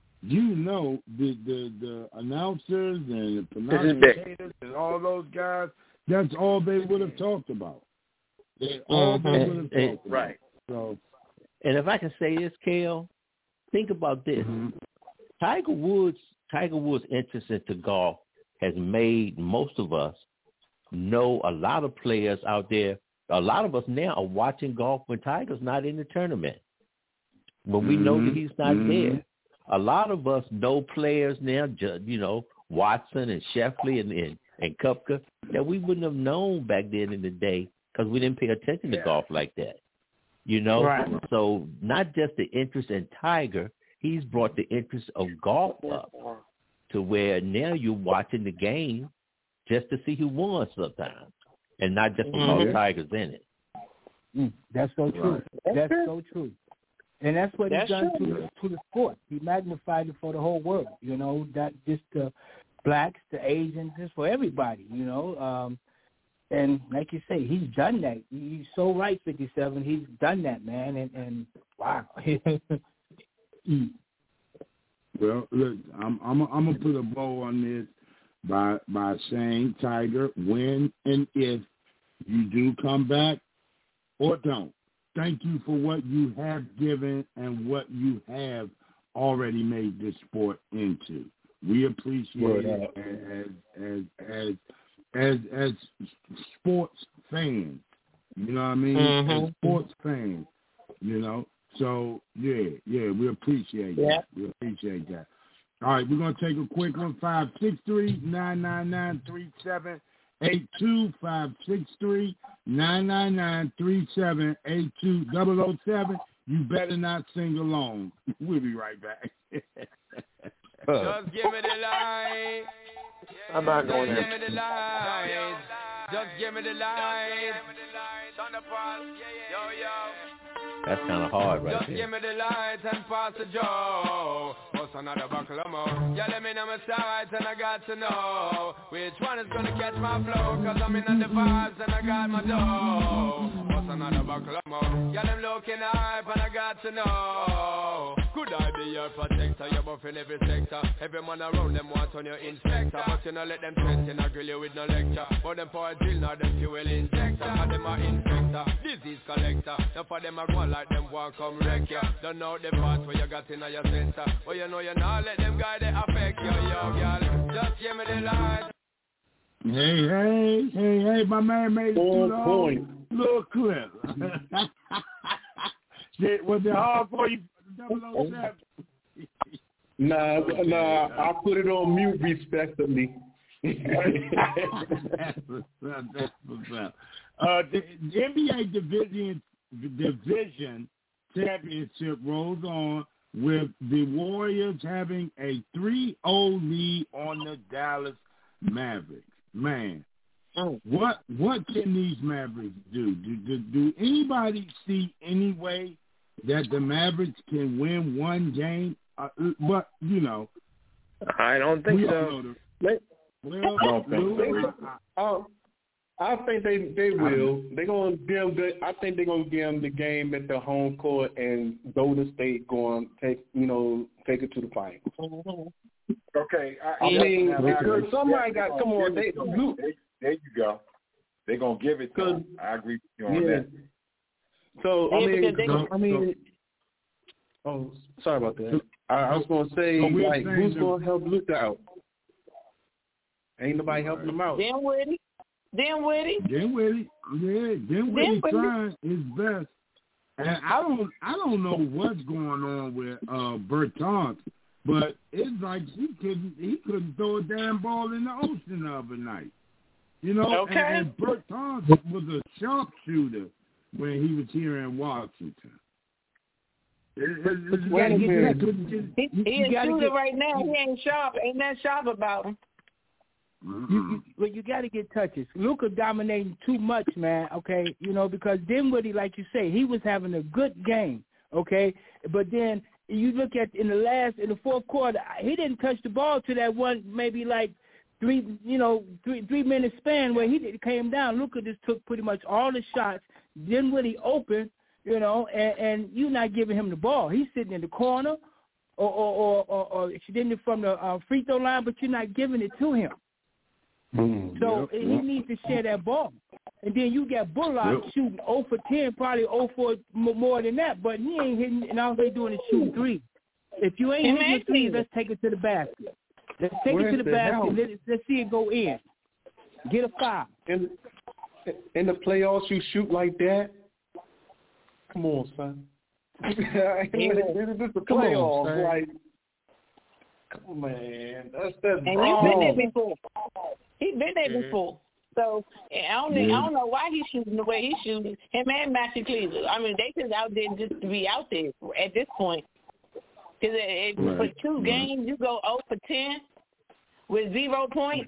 the announcers and the pronunciators and all those guys. That's all they would have talked about. They would have talked about. Right. So, and if I can say this, Kale, think about this. Mm-hmm. Tiger Woods' interest into golf has made most of us know a lot of players out there. A lot of us now are watching golf when Tiger's not in the tournament. When we know that he's not there. A lot of us know players now, you know, Watson and Scheffler and Koepka, that we wouldn't have known back then in the day because we didn't pay attention to golf like that. You know? Right. So not just the interest in Tiger, he's brought the interest of golf up to where now you're watching the game just to see who won sometimes. And not just because Tiger's in it. That's so true. That's so true. And that's what he's done to the sport. He magnified it for the whole world, you know, not just the blacks, the Asians, just for everybody, you know. And like you say, he's done that. He's so right, 57. He's done that, man. And wow. Well, look, I'm gonna put a bow on this by saying, Tiger, when and if you do come back or don't, thank you for what you have given and what you have already made this sport into. We appreciate it as sports fans. You know what I mean? As sports fans, you know. So yeah, we appreciate that. We appreciate that. All right, we're going to take a quick one, 563-999-3782, 563-999-3782, 007. You better not sing along. We'll be right back. Just give me the light. I'm not going there. Just give me the light. Just give me the light. That's kind of hard right Just there. give me the light and pass the joe. What's another buckle of more? Yeah, let me know my sides and I got to know which one is gonna catch my flow. Cause I'm in on the vibes and I got my dough. What's another buckle of more? Yeah, them looking hype and I got to know. Could I be your protector? You're buff in every sector. Every man around them want on your inspector. But you know let them threaten, I grill you with no lecture. But them for a drill, not them fuel injector. And them are infector, disease collector. Now for them I go like them want come wreck ya. Don't know the parts where you got in your center. But you know you not let them guy they affect you, yo, girl. Just give me the light. Hey, my man made it little clip. Was it hard for you? 007? Nah, I put it on mute respectfully. That's what's up. The NBA division championship rolls on with the Warriors having a 3-0 lead on the Dallas Mavericks. Man, what can these Mavericks do? Do anybody see any way that the Mavericks can win one game? But, you know. I don't think so. I think they will. They're gonna give. I think they're gonna give them the game at the home court, and Golden State going to take it to the finals. Okay, I mean, because somebody got come on. There you go. They're gonna give it to them. I agree with you on that. So oh, sorry about that. I was gonna say, like, who's gonna help Luka out? Ain't nobody helping them out. Dinwiddie. Dinwiddie trying his best. And I don't know what's going on with Bertans, but it's like he couldn't throw a damn ball in the ocean the other night. You know, okay. and Bertans was a sharpshooter when he was here in Washington. He a shooter right now. He ain't sharp. Ain't that sharp about him. You got to get touches. Luka dominating too much, man, okay? You know, because Dinwiddie, like you say, he was having a good game, okay? But then you look at in the fourth quarter, he didn't touch the ball to that one, maybe like 3 minute span where he came down. Luka just took pretty much all the shots. Dinwiddie open, you know, and you're not giving him the ball. He's sitting in the corner or shooting from the free throw line, but you're not giving it to him. So he needs to share that ball. And then you got Bullock shooting 0 for 10, probably 0 for more than that, but he ain't hitting, and all they doing is shooting 3. If you ain't hitting the 3, let's take it to the basket. Let's take it to the basket. Let's see it go in. Get a foul. In the playoffs, you shoot like that? Come on, son. This is the playoffs. Like, come on, man. That's and wrong. He's been there before. He's been there before. So I don't know why he's shooting the way he's shooting. Him and Matthew Cleveland. I mean, they just out there just to be out there at this point. Because for 2 games, you go 0 for 10 with 0 points.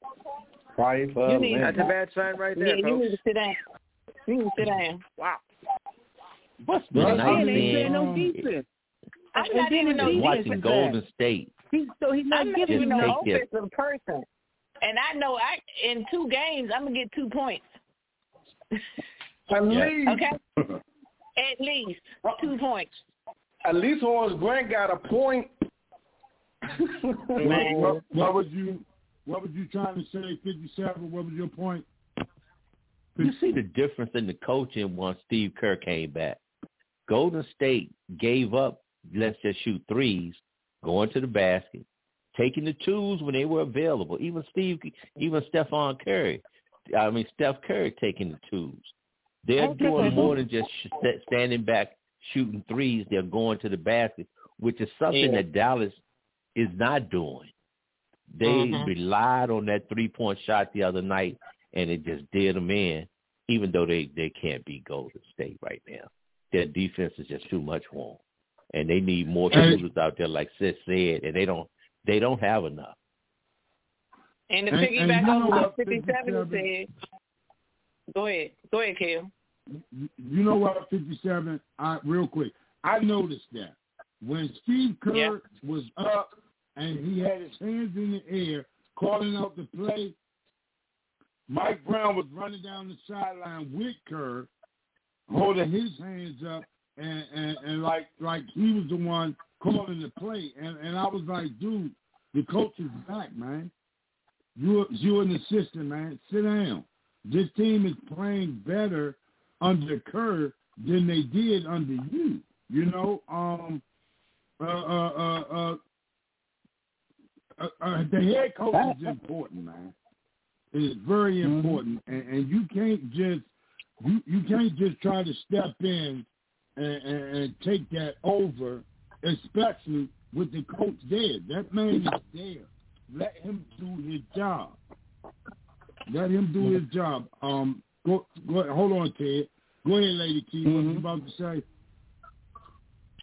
That's a bad sign right there, folks. You need to sit down. Wow. What's the nice thing? No defense. I'm not even no watching Golden State. He's not even no offensive person. And I know in 2 games, I'm going to get 2 points. At least. Okay? At least 2 points. At least Horace Grant got a point. What was you trying to say, 57? What was your point? You see the difference in the coaching once Steve Kerr came back. Golden State gave up, let's just shoot 3s, going to the basket, taking the 2s when they were available. Even Steph Curry taking the 2s. They're doing more than just standing back, shooting 3s. They're going to the basket, which is something that Dallas is not doing. They relied on that 3-point shot the other night, and it just did them in, even though they can't beat Golden State right now. Their defense is just too much for them, and they need more shooters out there, like Sis said, and they don't have enough. And to piggyback on what 57 said, go ahead, Kel. You know what, 57? Real quick, I noticed that when Steve Kerr was up and he had his hands in the air calling out the play, Mike Brown was running down the sideline with Kerr, holding his hands up, and like he was the one calling the play. And I was like, dude, the coach is back, man. You're an assistant, man. Sit down. This team is playing better under Kerr than they did under you. You know, the head coach is important, man. It is very important, and you can't just try to step in and take that over, especially with the coach there. That man is there. Let him do his job. Let him do his job. Go hold on, Ted. Go ahead, Lady T. What you about to say?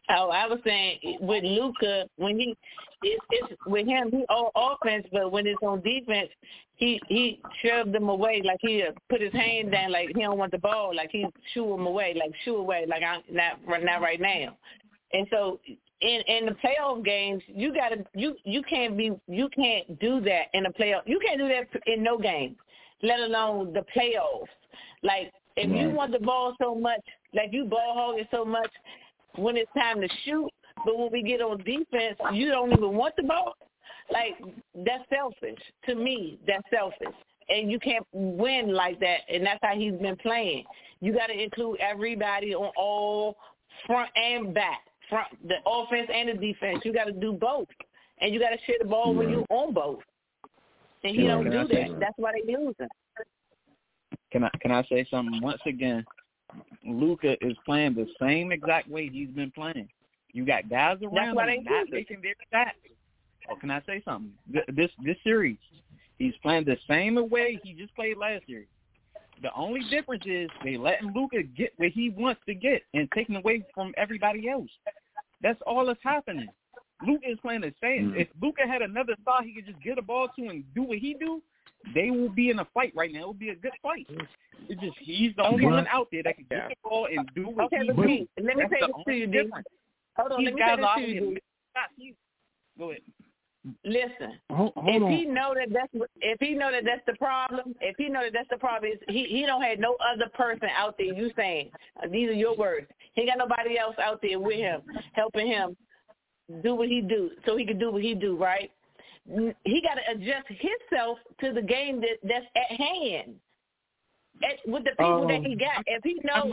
Oh, I was saying with Luka, when it's with him, he all offense, but when it's on defense, he shoved them away, like he put his hand down, like he don't want the ball, like he shoo him away, like I'm not right now. And so in the playoff games, you can't do that in the playoff. You can't do that in no game, let alone the playoffs. Like if you want the ball so much, like you ball hog it so much. When it's time to shoot, but when we get on defense, you don't even want the ball. Like, that's selfish. To me, that's selfish. And you can't win like that, and that's how he's been playing. You got to include everybody on all front and back, the offense and the defense. You got to do both. And you got to share the ball when you're on both. And he don't do that. That's why they losing. Can I say something? Once again, Luka is playing the same exact way he's been playing. You got guys around him not making their shots. Or can I say something? This series, he's playing the same way he just played last year. The only difference is they letting Luka get what he wants to get and taking away from everybody else. That's all that's happening. Luka is playing the same. If Luka had another star he could just get a ball to and do what he do, they will be in a fight right now. It will be a good fight. It's just he's the only one out there that can get the ball and do what he do. Let me say this to you, D. Hold on, let me say this to you, D. Go ahead. Listen, if he know that that's the problem, he don't have no other person out there. You saying these are your words. He got nobody else out there with him, helping him do what he do, so he can do what he do, right? He got to adjust himself to the game that's at hand. With the people that he got, if he know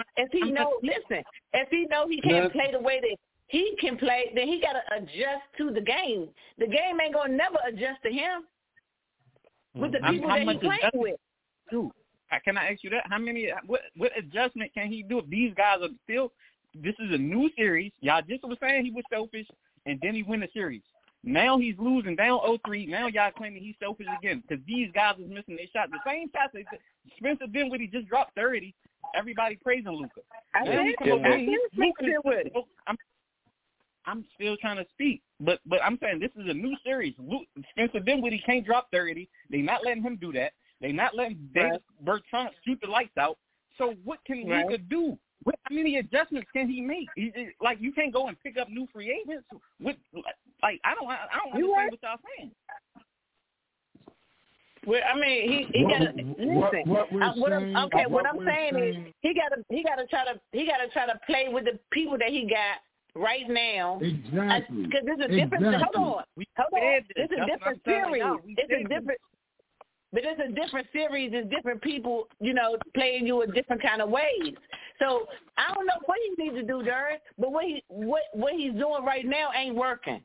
he can't play the way that he can play, then he got to adjust to the game. The game ain't gonna never adjust to him with the people that he's playing with. Dude, can I ask you that? What adjustment can he do if these guys are still? This is a new series. Y'all just was saying he was selfish, and then he win the series. Now he's losing down 0-3. Now y'all claiming he's selfish again because these guys is missing their shots. The same shots that Spencer Dinwiddie just dropped 30. Everybody praising Luka. I'm still trying to speak, but I'm saying this is a new series. Spencer Dinwiddie can't drop 30. They not letting him do that. They not letting Davis Bertrand shoot the lights out. So what can Luka do? How many adjustments can he make? Like you can't go and pick up new free agents. I don't understand what y'all saying. Well, I mean, he got to listen. What I'm saying is he got to try to play with the people that he got right now. Exactly. Because there's a different. Hold on. It's a different series. But it's a different series. There's different people, playing you in different kind of ways. So I don't know what he needs to do, Derek. But what he's doing right now ain't working.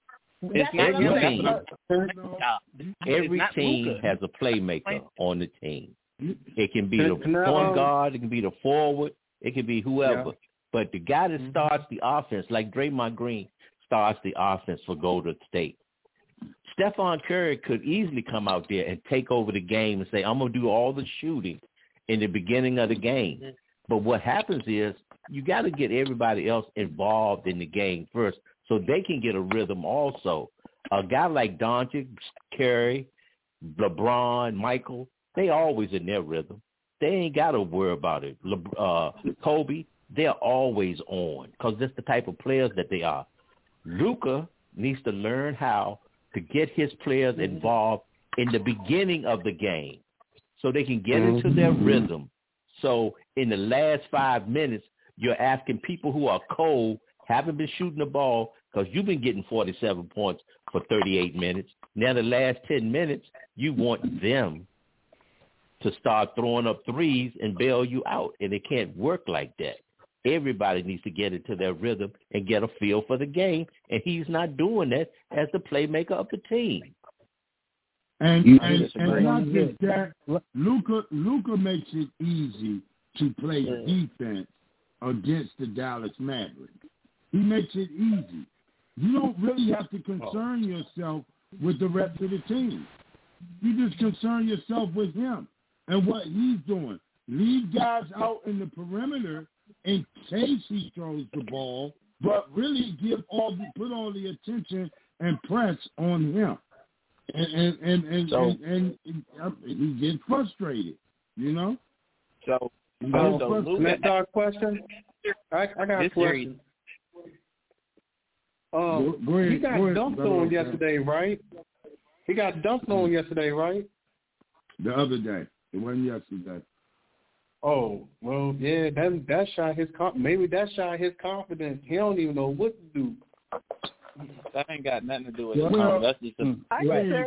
Every team has a playmaker on the team. It can be the point guard, it can be the forward, it can be whoever. Yeah. But the guy that starts the offense, like Draymond Green starts the offense for Golden State. Stephon Curry could easily come out there and take over the game and say, I'm going to do all the shooting in the beginning of the game. But what happens is you got to get everybody else involved in the game first so they can get a rhythm also. A guy like Doncic, Curry, LeBron, Michael, they always in their rhythm. They ain't got to worry about it. Kobe, they're always on because that's the type of players that they are. Luka needs to learn how to get his players involved in the beginning of the game so they can get into their rhythm. So in the last 5 minutes, you're asking people who are cold, haven't been shooting the ball, because you've been getting 47 points for 38 minutes. Now the last 10 minutes, you want them to start throwing up threes and bail you out, and it can't work like that. Everybody needs to get into their rhythm and get a feel for the game, and he's not doing that as the playmaker of the team. And not just that, Luka makes it easy to play defense against the Dallas Mavericks. He makes it easy. You don't really have to concern yourself with the rest of the team. You just concern yourself with him and what he's doing. Leave guys out in the perimeter in case he throws the ball but really put all the attention and press on him. And he gets frustrated, you know? So let's start question. I got a question. Go ahead, he got dumped on yesterday, right? He got dumped on yesterday, right? The other day. It wasn't yesterday. Oh, well, yeah, that shot his maybe that shot his confidence. He don't even know what to do. That ain't got nothing to do with it. That's just can I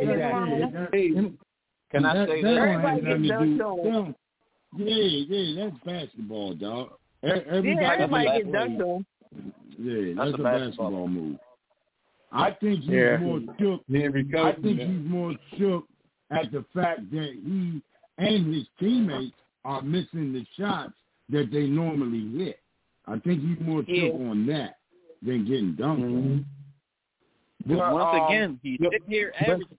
say that? Everybody gets dunked on. Yeah, that's basketball, dog. Everybody gets dunked on. Yeah, that's a basketball move. I think he's more shook. I think he's more shook at the fact that he and his teammates are missing the shots that they normally hit. I think he's more shook on that than getting dunked. But once again, he's sitting here averaging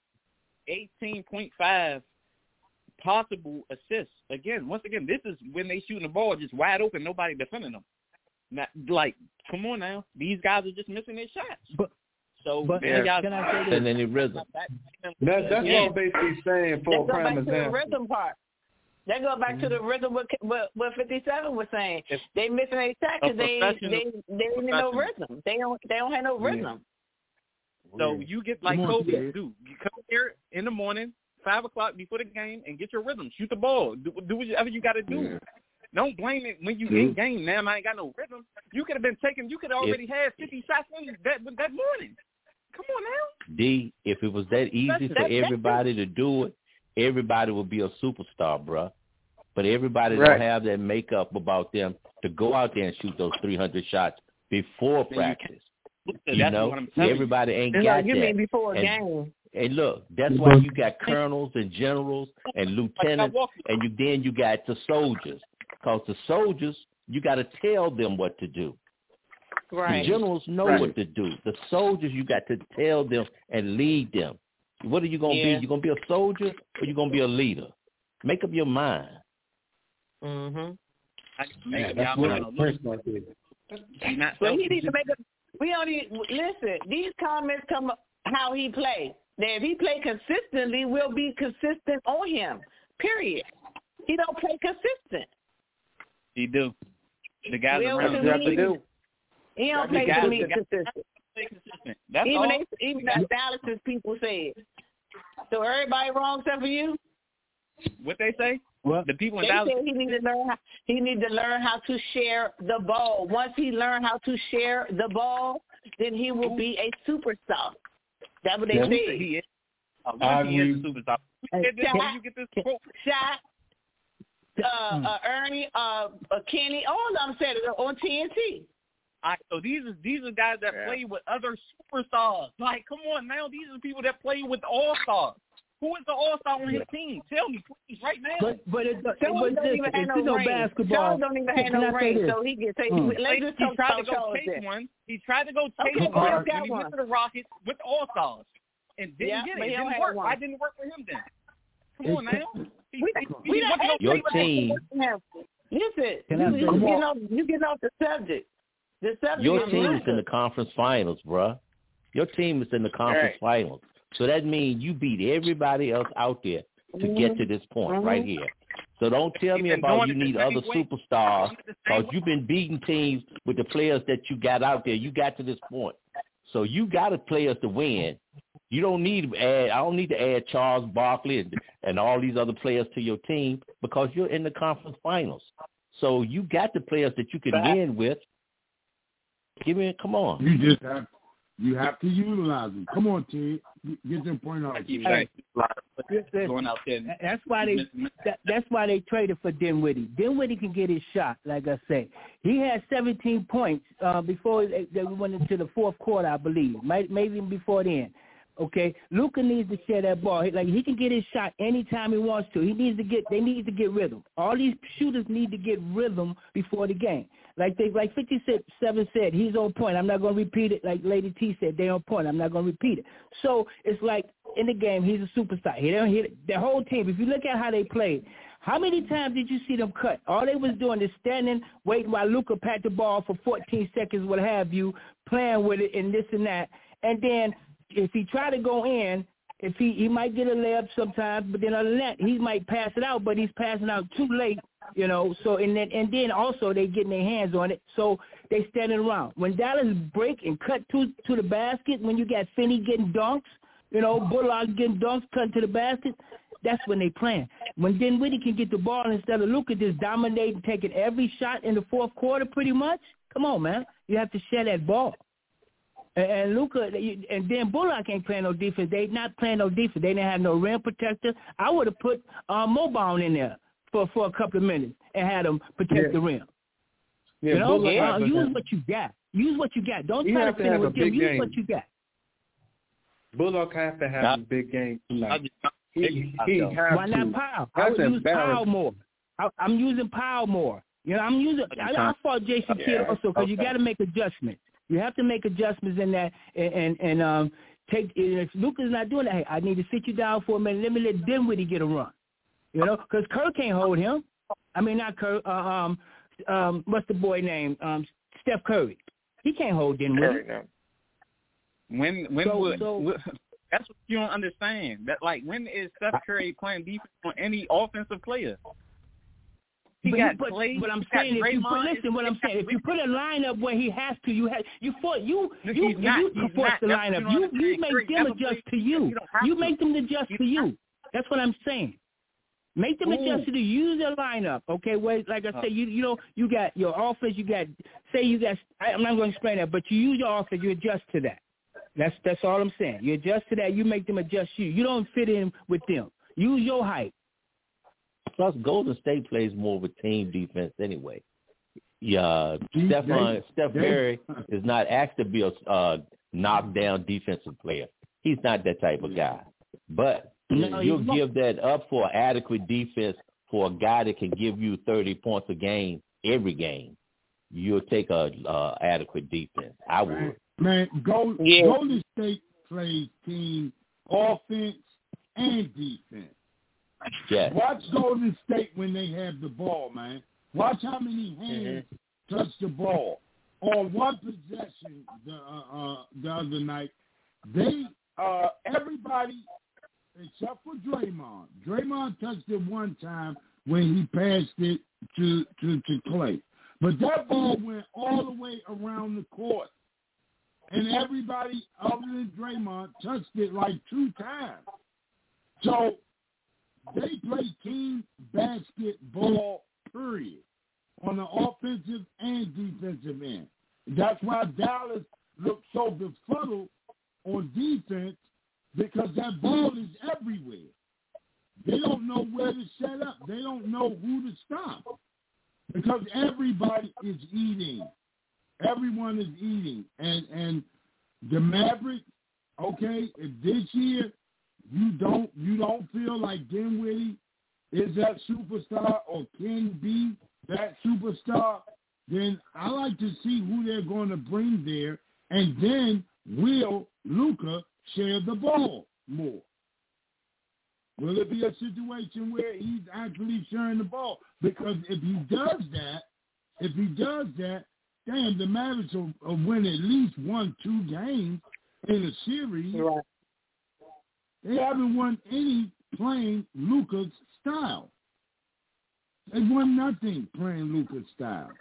18.5 possible assists. Once again, this is when they shooting the ball just wide open, nobody defending them. Not like, come on now, these guys are just missing their shots. Can I say this? And then the rhythm. That's what I'm basically saying for a prime example. The rhythm part. That goes back to the rhythm what 57 was saying. They missing their shots because they ain't no rhythm. They don't have no rhythm. So you get like Kobe do. You come here in the morning, 5 o'clock before the game, and get your rhythm. Shoot the ball. Do whatever you got to do. Yeah. Don't blame it when you in game. Now I ain't got no rhythm. You could have been taking. You could already have 50 shots in that morning. Come on now. D, if it was that easy for everybody to do it, everybody would be a superstar, bruh. But everybody don't have that makeup about them to go out there and shoot those 300 shots before practice. You know, everybody ain't got that. You mean before a game? And look, that's why you got colonels and generals and lieutenants, and then you got the soldiers. Because the soldiers, you got to tell them what to do. Right. The generals know what to do. The soldiers, you got to tell them and lead them. What are you going to be? You going to be a soldier or you going to be a leader? Make up your mind. Mm-hmm. That's what I personally did. So he needs to make up. We only listen. These comments come up how he play. Now, if he play consistently, we'll be consistent on him. Period. He don't play consistent. He do. The guys around him have to do. He don't play to me consistent. That's even that Dallas' people say it. So everybody wrong except for you. What they say? Well, the people in they Dallas. Say he need to learn how to share the ball. Once he learn how to share the ball, then he will be a superstar. That's what they say. He is. He is a superstar. You get this quote. Shot. Ernie, Kenny, all of them said it on TNT. All right, so these are guys that play with other superstars. Like, come on now, these are people that play with all-stars. Who is the all-star on his team? Tell me, please, right now. But it's don't even have no ring. basketball. Don't even have no ring, so he can take. He tried to go chase one. He tried to go chase one when he went to the Rockets with all-stars and didn't get it. It didn't work. Why didn't it work for him then? Come on now. Your team. Listen, you get off the subject. Your team is in the conference finals, bruh. Your team is in the conference finals. So that means you beat everybody else out there to get to this point right here. So don't tell me about you need other superstars because you've been beating teams with the players that you got out there. You got to this point. So you got players to win. You don't need to add. I don't need to add Charles Barkley and all these other players to your team because you're in the conference finals. So you got the players that you can win with. Come on. You have to utilize them. Come on, Ted. Get them point out. Going out there. That's why they traded for Dinwiddie. Dinwiddie can get his shot, like I say. He had 17 points before they went into the fourth quarter, I believe. Maybe even before then. Okay, Luka needs to share that ball. Like he can get his shot anytime he wants to. They need to get rhythm. All these shooters need to get rhythm before the game. Like 57 said, he's on point. I'm not going to repeat it. Like Lady T said, they're on point. I'm not going to repeat it. So it's like in the game, he's a superstar. He don't hit the whole team. If you look at how they played, How many times did you see them cut? All they was doing is standing, waiting while Luka pat the ball for 14 seconds, what have you, playing with it and this and that. And then if he try to go in, if he might get a layup sometimes, but then other than that, he might pass it out, but he's passing out too late, you know. So and then also they getting their hands on it, so they standing around. When Dallas break and cut to the basket, when you got Finney getting dunks, you know, Bullock getting dunks, cutting to the basket, that's when they playing. When Dinwiddie can get the ball instead of Luka just dominating, taking every shot in the fourth quarter pretty much, come on, man. You have to share that ball. And Luka, and then Bullock ain't playing no defense. They not playing no defense. They didn't have no rim protector. I would have put Mobile in there for a couple of minutes and had him protect the rim. Yeah, you know, use what you got. Use what you got. Don't try to play with them. Use what you got. Bullock has to have a big game tonight. He has Why not Powell? I would use Powell more. I'm using Powell more. You know, I'm using. I fought Jason Kidd also because you got to make adjustments. You have to make adjustments in that and take. If Luka's not doing that, hey, I need to sit you down for a minute. Let me let Dinwiddie get a run. You know, because Kerr can't hold him. I mean, not Kerr. What's the boy name? Steph Curry. He can't hold Dinwiddie. That's what you don't understand. That like when is Steph Curry playing defense on any offensive player? But I'm saying, if you put a lineup where he has to, you force the lineup. You make them adjust to you. You make them adjust to you. That's what I'm saying. Make them adjust to you. Use their lineup, okay? Where, like I said, you know, you got your offense. I'm not going to explain that, but you use your offense. You adjust to that. That's all I'm saying. You adjust to that. You make them adjust you. You don't fit in with them. Use your height. Plus, Golden State plays more of a team defense anyway. Yeah, Steph Curry is not asked to be a knockdown defensive player. He's not that type of guy. But you'll give that up for adequate defense for a guy that can give you 30 points a game every game. You'll take a adequate defense. I would. Man, Golden State plays team offense and defense. Yes. Watch Golden State when they have the ball, man. Watch how many hands touch the ball. On one possession the other night, they everybody except for Draymond. Draymond touched it one time when he passed it to Clay. But that ball went all the way around the court. And everybody other than Draymond touched it like 2 times. So they play team basketball, period, on the offensive and defensive end. That's why Dallas looks so befuddled on defense, because that ball is everywhere. They don't know where to set up. They don't know who to stop, because everybody is eating. Everyone is eating. And the Mavericks, okay, if this year you don't feel like Dinwiddie is that superstar or can be that superstar, then I like to see who they're going to bring there, and then will Luka share the ball more? Will it be a situation where he's actually sharing the ball? Because if he does that, damn, the Mavericks will win at least 1-2 games in a series. Right. They haven't won any playing Luka's style. They won nothing playing Luka's style.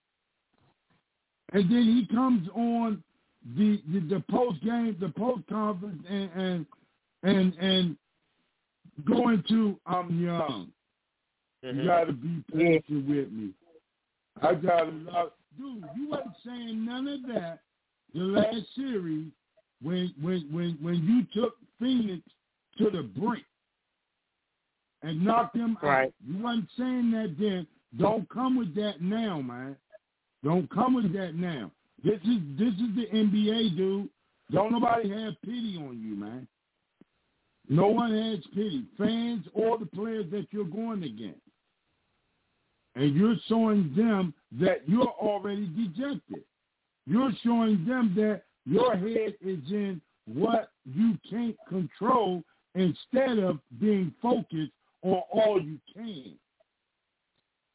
And then he comes on the post game, the post conference, and going to I'm young. You gotta be patient with me. I gotta love, dude. You wasn't saying none of that the last series when you took Phoenix to the brink and knocked them out. You wasn't saying that then. Don't come with that now, man. Don't come with that now. This is the NBA, dude. Don't nobody have pity on you, man. No one has pity, fans or the players that you're going against. And you're showing them that you're already dejected. You're showing them that your head is in what you can't control instead of being focused on all you can.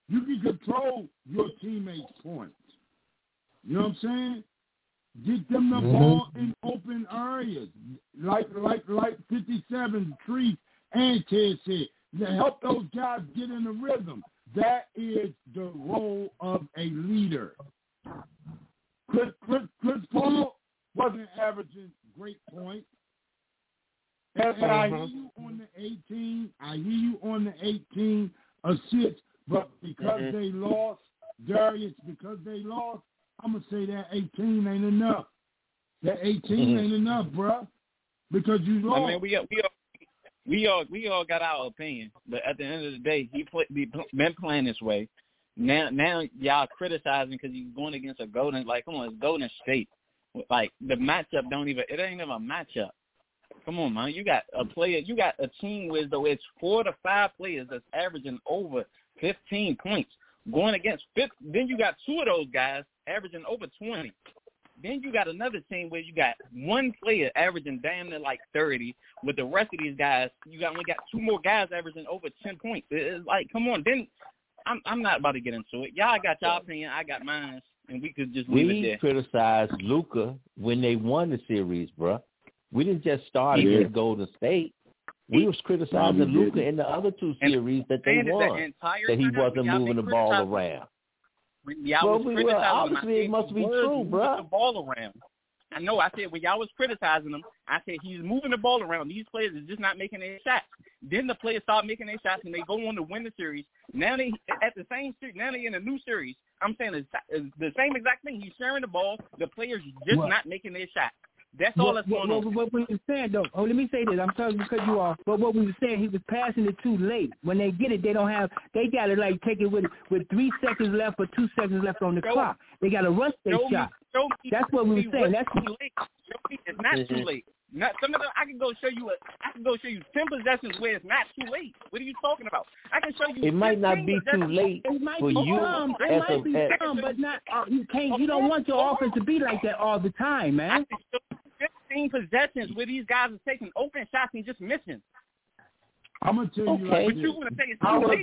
You can control your teammates' points. You know what I'm saying? Get them the ball in open areas, like 57, Trees, and Ted said. To help those guys get in the rhythm. That is the role of a leader. Chris Paul wasn't averaging great points. And I hear you on the 18. I hear you on the 18 assists. But because they lost, Darius, because they lost, I'm going to say that 18 ain't enough. That 18 ain't enough, bro. Because you lost. I mean, we all got our opinion, but at the end of the day, been playing this way. Now y'all criticizing because he's going against a Golden, like, come on, it's Golden State. Like, the matchup it ain't even a matchup. Come on, man. You got a team with, though, it's 4 to 5 players that's averaging over 15 points. Going against then you got 2 of those guys averaging over 20. Then you got another team where you got 1 player averaging damn near like 30. With the rest of these guys, only got 2 more guys averaging over 10 points. It's like, come on. Then I'm not about to get into it. Y'all got y'all opinion, I got mine, and we could just leave it there. We criticized Luka when they won the series, bro. We didn't just start against Golden State. We was criticizing Luka in the other 2 series that they won, that he wasn't moving the ball around. Obviously, it must be true, bro. The ball around. I know. I said when y'all was criticizing him, I said he's moving the ball around. These players is just not making their shots. Then the players start making their shots, and they go on to win the series. Now they at the same series. Now they in a new series. I'm saying it's the same exact thing. He's sharing the ball. The players just not making their shots. That's all that's going on. What we were saying, though, let me say this. I'm sorry to cut you off. But what we were saying, he was passing it too late. When they get it, they got to, like, take it with 3 seconds left or 2 seconds left on the clock. They got to rush their shot. That's what we were saying. That's too late. Show me it's not too late. Some of them, I can go show you 10 possessions where it's not too late. What are you talking about? I can show you. It might not be too late for you. It might be some, but not. You can't. You don't want your offense to be like that all the time, man. I can show you 15 possessions where these guys are taking open shots and just missing. I'm gonna tell you. But you want to say it's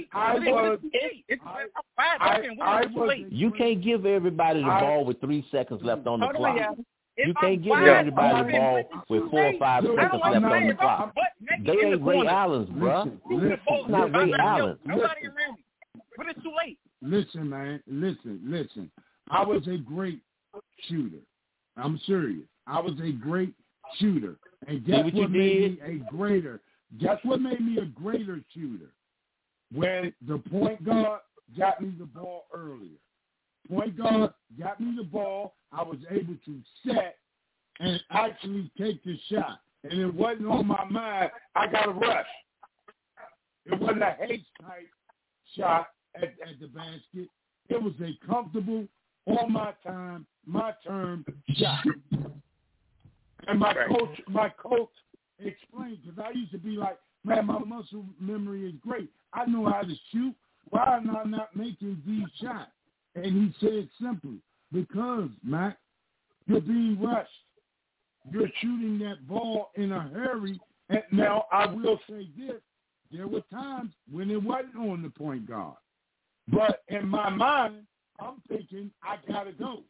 too late? You can't give everybody the ball with 3 seconds left on the clock. You can't give everybody the ball with 4 or 5 seconds left on the clock. They ain't Ray Allen's, bro. It's not Ray Allen. Nobody around me. But it's too late. Listen, man. Listen. I was a great shooter. I'm serious. I was a great shooter. And guess what made me a greater? Guess what made me a greater shooter? When the point guard got me the ball earlier. Point guard got me the ball. I was able to set and actually take the shot. And it wasn't on my mind, I got to rush. It wasn't a H-type shot at the basket. It was a comfortable, on my time, my turn shot. And my coach explained, because I used to be like, man, my muscle memory is great. I know how to shoot. Why am I not making these shots? And he said simply, because, Mac, you're being rushed. You're shooting that ball in a hurry. And now, I will say this. There were times when it wasn't on the point guard. But in my mind, I'm thinking, I got to go.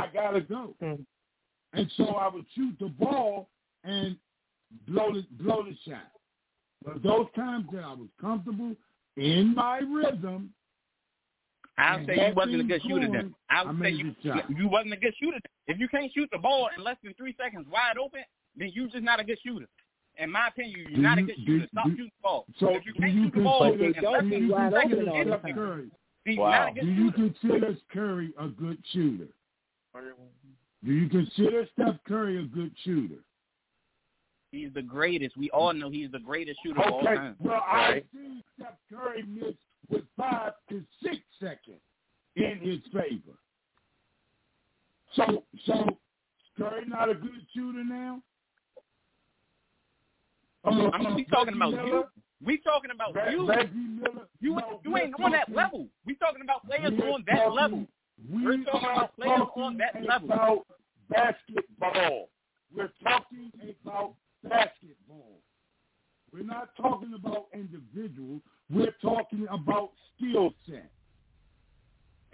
And so I would shoot the ball and blow the shot. But those times that I was comfortable in my rhythm, I'll say you wasn't a good shooter then. I'll say you wasn't a good shooter. If you can't shoot the ball in less than 3 seconds wide open, then you're just not a good shooter. In my opinion, you're not a good shooter. Stop shooting the ball. So if you can't shoot the ball in less than 3 seconds, do you consider Curry a good shooter? Do you consider Steph Curry a good shooter? He's the greatest. We all know he's the greatest shooter of all time. Well, I've seen Steph Curry miss with 5 to 6 seconds in his favor. So Curry not a good shooter now? We talking about you. We talking about you. You ain't on that level. We talking about players on that level. We're talking about players on that level. About basketball. We're talking about basketball. We're not talking about individuals. We're talking about skill set.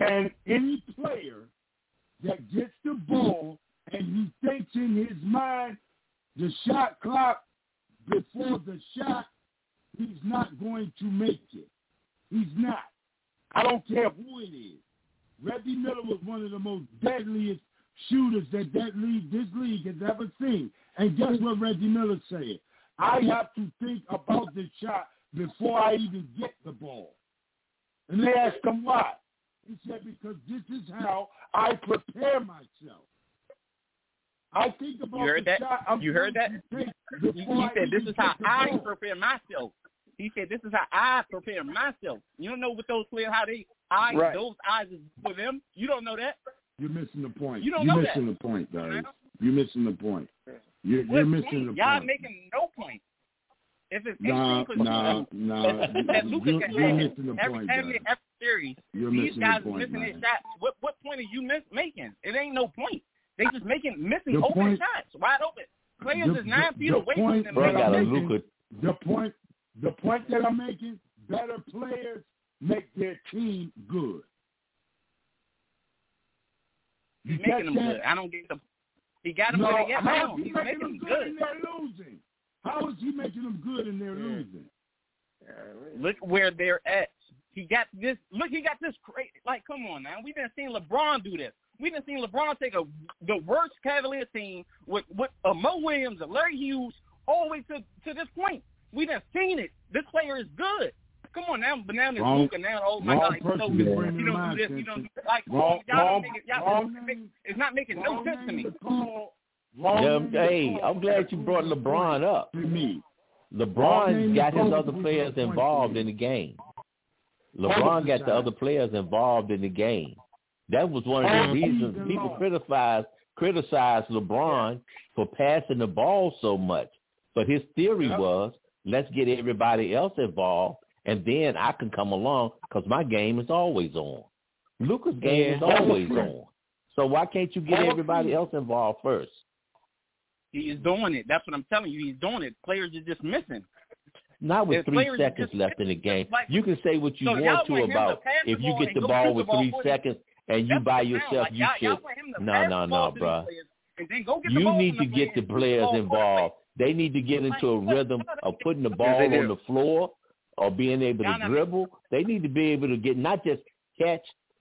And any player that gets the ball and he thinks in his mind the shot clock before the shot, he's not going to make it. He's not. I don't care who it is. Reggie Miller was one of the most deadliest shooters that this league has ever seen. And guess what Reggie Miller said? I have to think about the shot before I even get the ball. And they asked him why. He said, because this is how I prepare myself. I think about you heard the that? shot. You heard that? He said, this is how I prepare myself. He said, this is how I prepare myself. You don't know what those players, how they eyes, right. Those eyes is for them. You don't know that. You're missing the point. You don't know missing the point, guys. You're missing the point. You're missing the point. Y'all making no point. If it's nah. that Luka you're missing the every point, every series, these guys are missing their shots. What point are you making? It ain't no point. They just missing open shots, wide open. Players is 9 feet away from them. The point that I'm making, better players make their team good. He's making them good. I don't get the. He got them where they get now. He's making them good. And they're losing. How is he making them good and they're losing? Look where they're at. He got this. Look, he got this crazy. Like, come on, man. We've been seeing LeBron do this. We've been seeing LeBron take the worst Cavalier team with Mo Williams and Larry Hughes all the way to this point. We've been seeing it. This player is good. Come on now, but now there's Luka now. Oh my God, you don't do this. You don't do this. Like, it's not making no sense to me. Hey, I'm glad you brought LeBron up. LeBron got his other players involved in the game. LeBron got the other players involved in the game. That was one of the reasons people criticized LeBron for passing the ball so much. But his theory was, let's get everybody else involved, and then I can come along because my game is always on. Luka's game is always on. So why can't you get everybody else involved first? He is doing it. That's what I'm telling you. He's doing it. Players are just missing. Not with 3 seconds left in the game. You can say what you want to about if you get the ball with 3 seconds and you by yourself, you should. No, bro. You need to get the players involved. They need to get into a rhythm of putting the ball on the floor or being able to dribble. They need to be able to get not just catch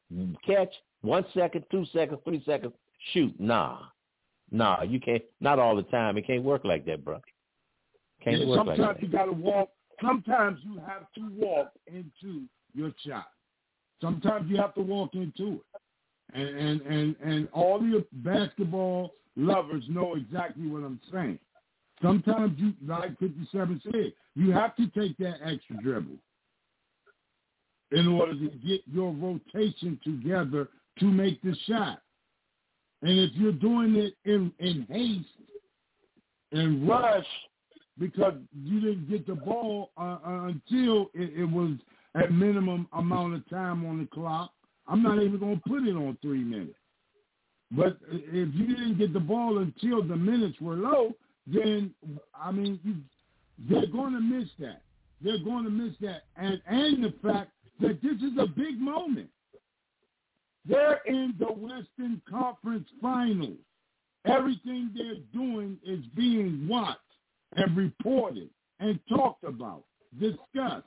1 second, 2 seconds, 3 seconds, shoot. Nah, you can't. Not all the time. It can't work like that, bro. Can't work like that. Sometimes you got to walk. Sometimes you have to walk into your shot. Sometimes you have to walk into it. And all the basketball lovers know exactly what I'm saying. Sometimes you, like 57 said, you have to take that extra dribble in order to get your rotation together to make the shot. And if you're doing it in haste and rush because you didn't get the ball until it was at minimum amount of time on the clock, I'm not even going to put it on 3 minutes. But if you didn't get the ball until the minutes were low, then, I mean, they're going to miss that. They're going to miss that. And the fact that this is a big moment. They're in the Western Conference Finals. Everything they're doing is being watched and reported and talked about, discussed.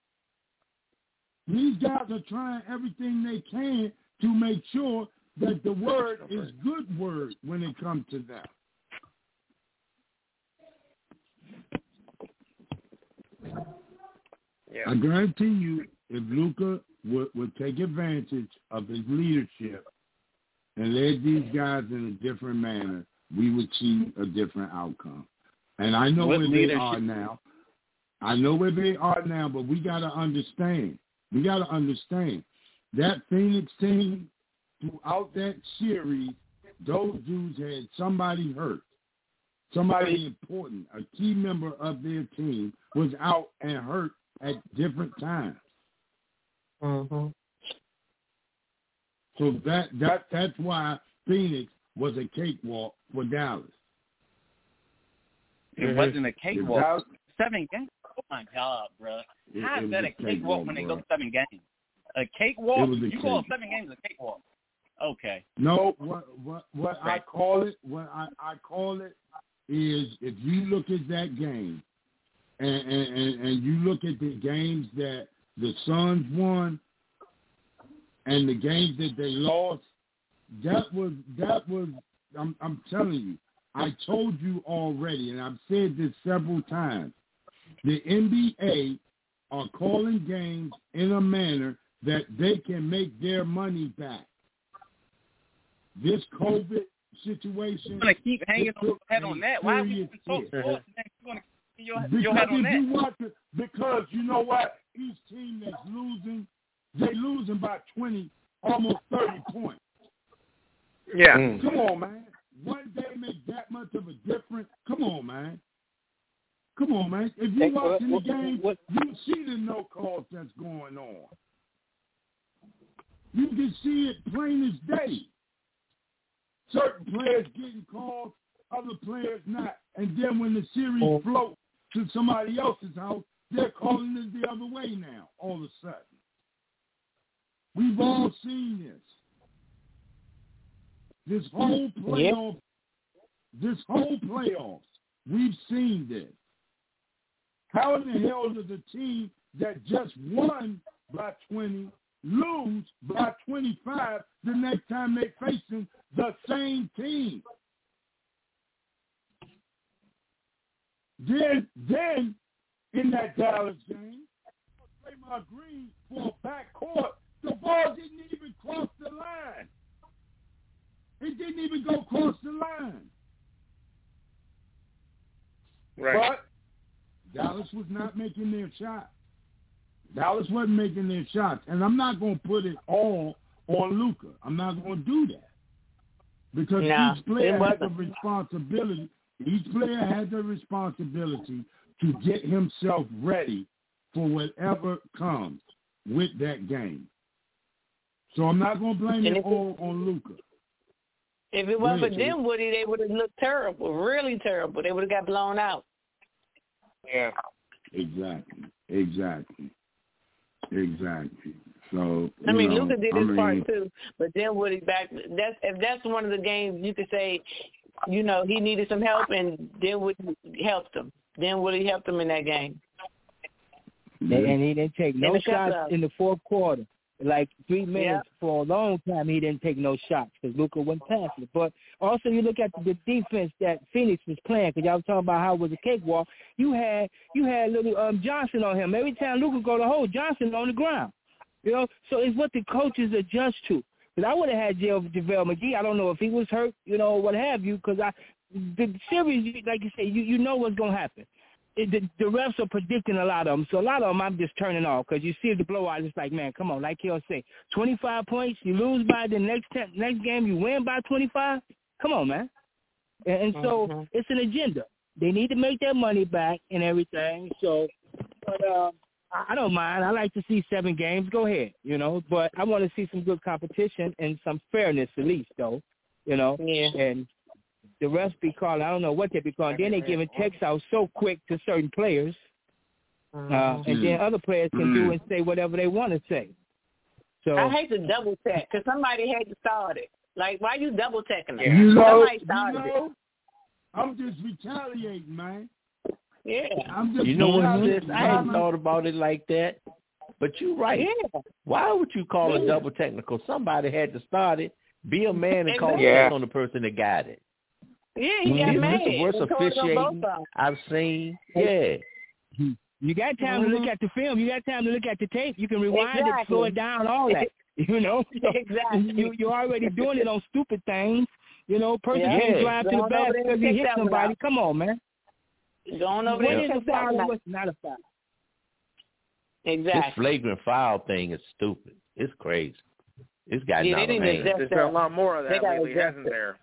These guys are trying everything they can to make sure that the word is good word when it comes to them. I guarantee you, if Luka would take advantage of his leadership and led these guys in a different manner, we would see a different outcome. And I know where they are now. But we got to understand. That Phoenix team, throughout that series, those dudes had somebody hurt. Somebody important, a key member of their team, was out and hurt at different times. Mm-hmm. So that's why Phoenix was a cakewalk for Dallas. It wasn't a cakewalk. 7 games. Oh my God, bro! How is that a cakewalk when they go 7 games? A cakewalk? You call 7 games a cakewalk? Okay. No, what I call it, I call it is if you look at that game and you look at the games that the Suns won and the games that they lost, that was I'm telling you, I told you already, and I've said this several times, the NBA are calling games in a manner that they can make their money back. This COVID situation. You're going to keep hanging your head on that. Why are we so close? You're going to keep your head on that. Because you know what? Each team that's losing, they losing by 20, almost 30 points. Yeah. Come on, man. One day make that much of a difference. Come on, man. Come on, man. If you watching the game, you see the no calls that's going on. You can see it plain as day. Certain players getting called, other players not. And then when the series floats to somebody else's house, they're calling it the other way now, all of a sudden. We've all seen this. This whole playoffs, we've seen this. How in the hell does a team that just won by 20 lose by 25 the next time they're facing the same team? Then in that Dallas game, Draymond Green for a backcourt, the ball didn't even cross the line. It didn't even go across the line. Right. But Dallas was not making their shots. Dallas wasn't making their shots. And I'm not going to put it all on Luka. I'm not going to do that. Because each player has the responsibility. Each player has the responsibility to get himself ready for whatever comes with that game. So I'm not going to blame it all on Luka. If it wasn't for Dinwiddie, they would have looked terrible, really terrible. They would have got blown out. Yeah. Exactly. So I mean, Luka did his part too, but Dinwiddie back. That's one of the games you could say, you know, he needed some help, and Dinwiddie helped him. Dinwiddie helped him in that game. And he didn't take no shots in the fourth quarter. Like 3 minutes for a long time, he didn't take no shots because Luka went past it. But also, you look at the defense that Phoenix was playing, because y'all was talking about how it was a cakewalk. You had little Johnson on him. Every time Luka go to hold, Johnson on the ground. You know, so it's what the coaches adjust to. Because I would have had JaVale McGee. I don't know if he was hurt, you know, what have you. Because the series, like you say, you know what's gonna happen. The refs are predicting a lot of them. So a lot of them I'm just turning off because you see the blowout. It's like, man, come on. Like he'll say, 25 points, you lose by the next game, you win by 25. Come on, man. And so it's an agenda. They need to make their money back and everything. So, but I don't mind. I like to see 7 games. Go ahead, you know. But I want to see some good competition and some fairness at least, though, you know. Yeah. And the refs be calling, I don't know what they be calling. Then they giving texts out so quick to certain players. And then other players can do and say whatever they want to say. So I hate to double check because somebody had to start it. Like, why you double checking them? You know, it. I'm just retaliating, man. Yeah. You know what it is? I hadn't thought about it like that. But you're right. Yeah. Why would you call it double technical? Somebody had to start it. Be a man and call it on the person that got it. Yeah, he got mad. This is worse officiating I've seen. Yeah. You got time to look at the film. You got time to look at the tape. You can rewind it, slow it down, all that. You know? So you're already doing it on stupid things. You know, person can't drive to the basket because he hit somebody. Come on, man. Going over there. What is a foul and what's not a foul? Exactly. This flagrant foul thing is stupid. It's crazy. It's got nothing. There's been a lot more of that lately, hasn't there?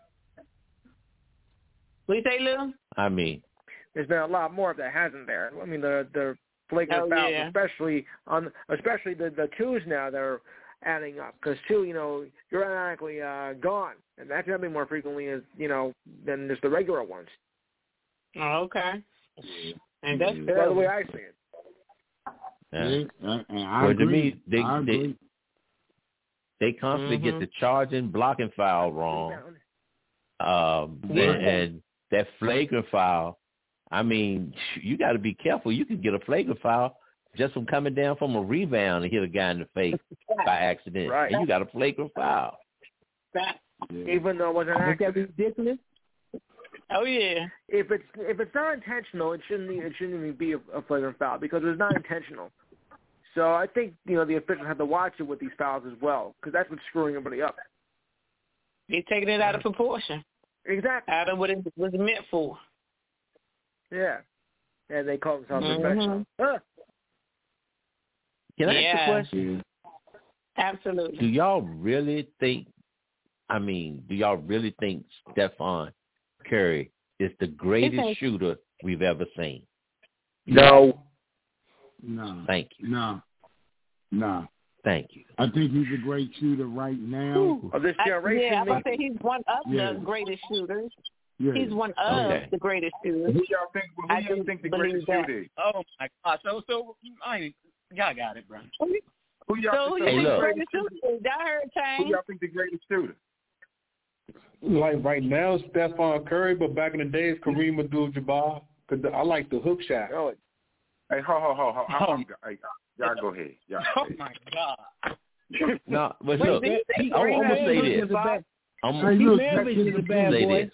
What do you say, Lil? I mean, there's been a lot more of that, hasn't there? I mean, the flagrant fouls, especially the twos now that are adding up. Because two, you know, you're automatically gone, and that's happening more frequently as than just the regular ones. Oh, okay. And that's the way I see it. Well, to me, They constantly get the charging, blocking foul wrong. And that flagrant foul, I mean, you got to be careful. You can get a flagrant foul just from coming down from a rebound and hit a guy in the face by accident. Right. And you got a flagrant foul. Even though it was an accident. Is that ridiculous? Oh yeah. If it's not intentional, it shouldn't even be a flagrant foul because it's not intentional. So I think the officials have to watch it with these fouls as well because that's what's screwing everybody up. They're taking it out of proportion. Exactly. Out of what it was meant for. Yeah. And they call themselves professional. Can I ask a question? Absolutely. Do y'all really think Stephon Curry is the greatest shooter we've ever seen? No. Thank you. No. Thank you. I think he's a great shooter right now. Of this generation. I'm going to say he's one of the greatest shooters. Yeah. He's one of the greatest shooters. Who y'all think the greatest shooter is? Oh my God! So y'all got it, bro. Who y'all think the greatest shooter? I heard Who y'all think the greatest shooter? Like right now, Stephon Curry, but back in the days, Kareem Abdul-Jabbar. Cause I like the hook shot. Hey, ho. Y'all go ahead. Oh my God. No, but look, I'm gonna say this. I'm gonna say this.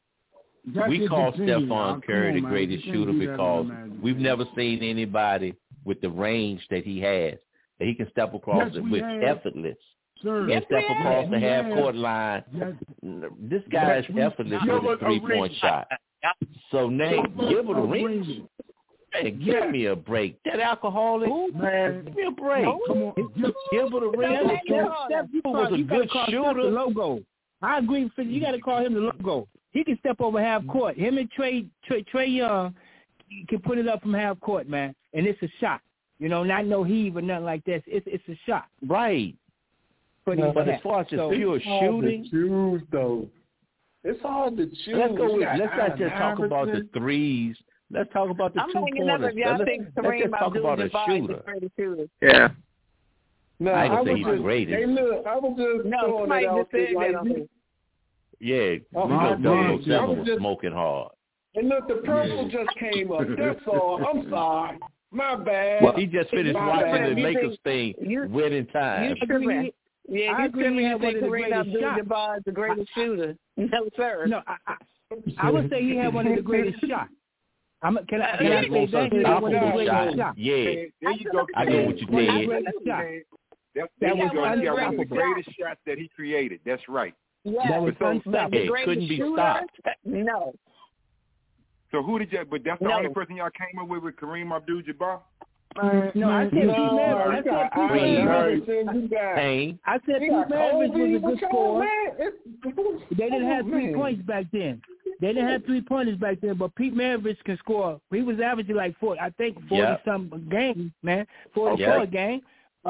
We call Stephon Curry the greatest shooter because we've never seen anybody with the range that he has, that he can step across it with effortless. And step across the half-court line. This guy is effortless with a three-point shot. So, Nate, give it a ring. Hey, give me a break. That alcoholic, man, give me a break. Come on, give it a ring. He was a good shooter. The logo. I agree. You got to call him the logo. He can step over half court. Him and Trey Young can put it up from half court, man, and it's a shot. Not no heave or nothing like that. It's a shot. Right. But as far as just pure shooting, choose though. It's hard to choose. Let's not just talk about the threes. Let's talk about the 2 pointers. Let's just talk about a shooter. Yeah. No, I didn't say he's the greatest. Hey, look, I was just somebody just said that. Yeah, because 007 was smoking hard. And look, the purple just came up. That's all. I'm sorry. My bad. Well, he just finished watching the Lakers thing, winning time. Yeah, I agree. You think Kareem Abdul-Jabbar is the greatest shooter? No, sir. No, I would say he had one of the greatest shots. Can I say that? He had one of the greatest shots. Yeah, there you go. I know what you did. That was one of the greatest shots that he created. That's right. Yeah, that was unstoppable. It couldn't be stopped. No. So who did you? But that's the only person y'all came up with Kareem Abdul-Jabbar. No, I said Pete Maravich. I said Pete Maravich was a good scorer. They didn't have 3 points back then. They didn't have 3-pointers back then, but Pete Maravich can score. He was averaging like 40 some games, man. 44 a game.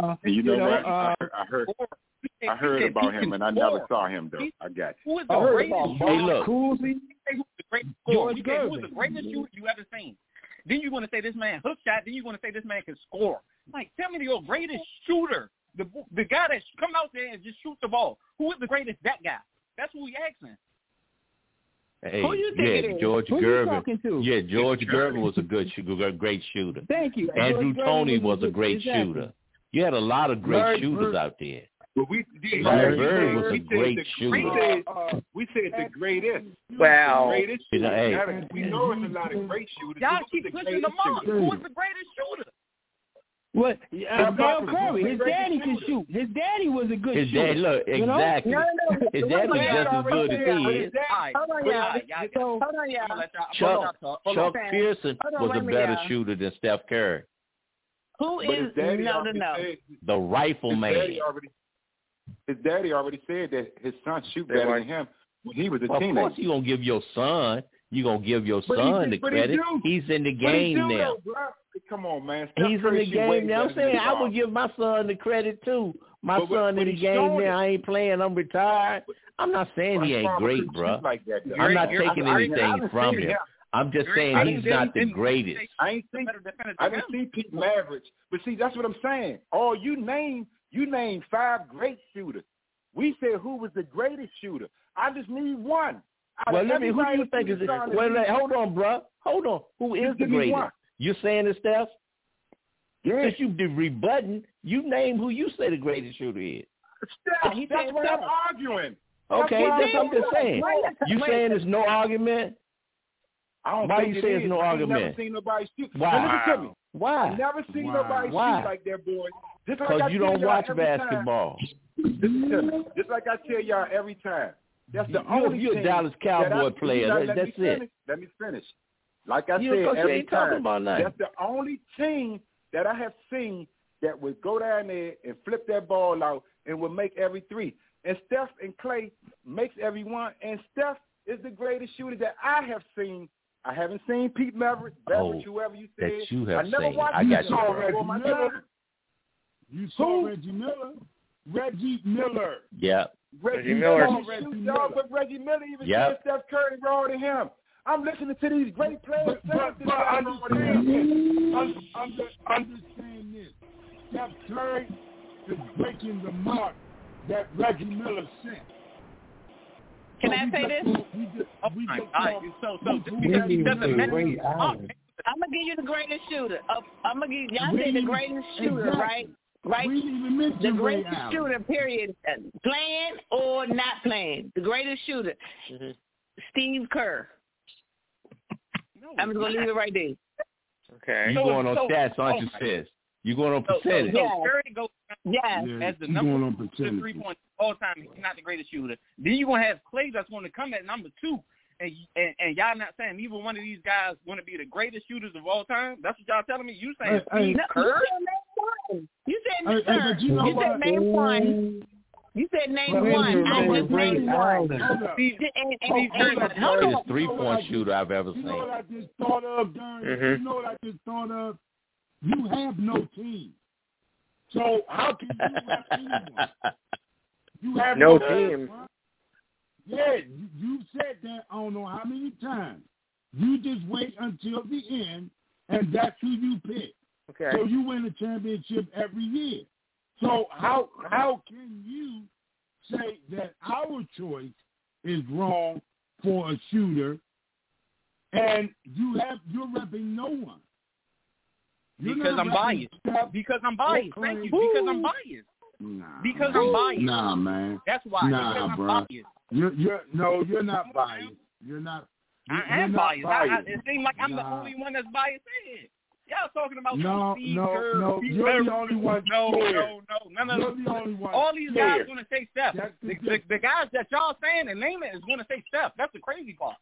I heard about him, and I never saw him, though. I got you. Who is the greatest shooter? Hey, look. Who is the greatest shooter you ever seen? Then you're going to say this man hook shot. Then you're going to say this man can score. Like, tell me your greatest shooter, the guy that come out there and just shoot the ball. Who is the greatest that guy? That's who we asking. Hey, who you think it is? George Who Gervin. Yeah, George Gervin was a great shooter. Thank you. Andrew Toney was a great shooter. You had a lot of great shooters out there. But Larry Bird was a great shooter. We said the greatest. Wow. The greatest shooter. Hey. We know it's a lot of great shooters. Y'all keep pushing them on. Who is the greatest shooter? What? Steph Curry. His daddy can shoot. His daddy was a good shooter. Dad, look, exactly. His dad was just as good as he is. Hold on, y'all. Chuck Pearson was a better shooter than Steph Curry. Who is no? The rifleman. His daddy already said that his son shoot better than him when he was a teenager. Of course you're going to give your son. You're going to give your son the credit. He's in the game now. Come on, man. He's in the game now. I'm saying I would give my son the credit, too. My son in the game now. I ain't playing. I'm retired. I'm not saying he ain't great, bro. I'm not taking anything from him. I'm just saying he's not the greatest. I didn't see Pete Maravich. But see, that's what I'm saying. All you name You named 5 great shooters. We said who was the greatest shooter. I just need one. Well, let me. Who do you think is? Hold on, bro. Hold on. Who is the greatest? You saying it, Steph? Yeah. Since you did rebutting, you name who you say the greatest shooter is. Steph, that's what I'm arguing. Okay, that's what I'm just saying. You saying there's no argument? Why you say there's no argument? I've never seen nobody shoot. Why? Listen to me. Why? I've never seen nobody shoot like that, boy. Because you don't watch basketball. Listen to me. Just like I tell y'all every time. That's the only you're a Dallas Cowboy player. That's it. Let me finish. Like I said every time. That's the only team that I have seen that would go down there and flip that ball out and would make every three. And Steph and Clay makes every one. And Steph is the greatest shooter that I have seen. I haven't seen Pete Maverick, whoever you said. That you have I never seen. watched I got Reggie Miller. You saw Reggie Miller. Reggie Miller. Yeah. Reggie Miller. But Reggie Miller even said Steph Curry raw to him. I'm listening to these great players. But understand this. Steph Curry is breaking the mark that Reggie Miller set. Can I say this? Just because he doesn't mention, I'm gonna give you the greatest shooter. I'm gonna give y'all say the greatest shooter, right? Right. The greatest shooter, period. Playing or not playing, the greatest shooter, Steve Kerr. I'm just gonna leave it right there. Okay. You going on stats, aren't you, sis? You going on percentage? Curry goes as the number 3 points all time. He's not the greatest shooter. Then you're gonna have Clay that's going to come at number 2, and y'all not saying neither one of these guys want to be the greatest shooters of all time. That's what y'all telling me. You saying Steve Kerr? You said Kerr. You said name one. You said name one. I just named one. Steve Kerr is the greatest 3-point shooter I've ever seen. You know what I just thought of, Darren? You know what I just thought of? You have no team. So how can you have anyone? You have no team. Right? Yeah, you said that I don't know how many times. You just wait until the end, and that's who you pick. Okay. So you win a championship every year. So how can you say that our choice is wrong for a shooter, and you're repping no one? Because I'm biased. Because I'm biased. Thank you. Because I'm biased. Because I'm biased. Nah, man. That's why. Nah, because bro. I'm biased. You're not biased. You're not. I am biased. It seems like I'm the only one that's biased in. Y'all talking about Steve Kerr. No, you're the only one. No. None of them. The only one. All these guys want to say Steph. The guys that y'all saying and naming is going to say Steph. That's the crazy part.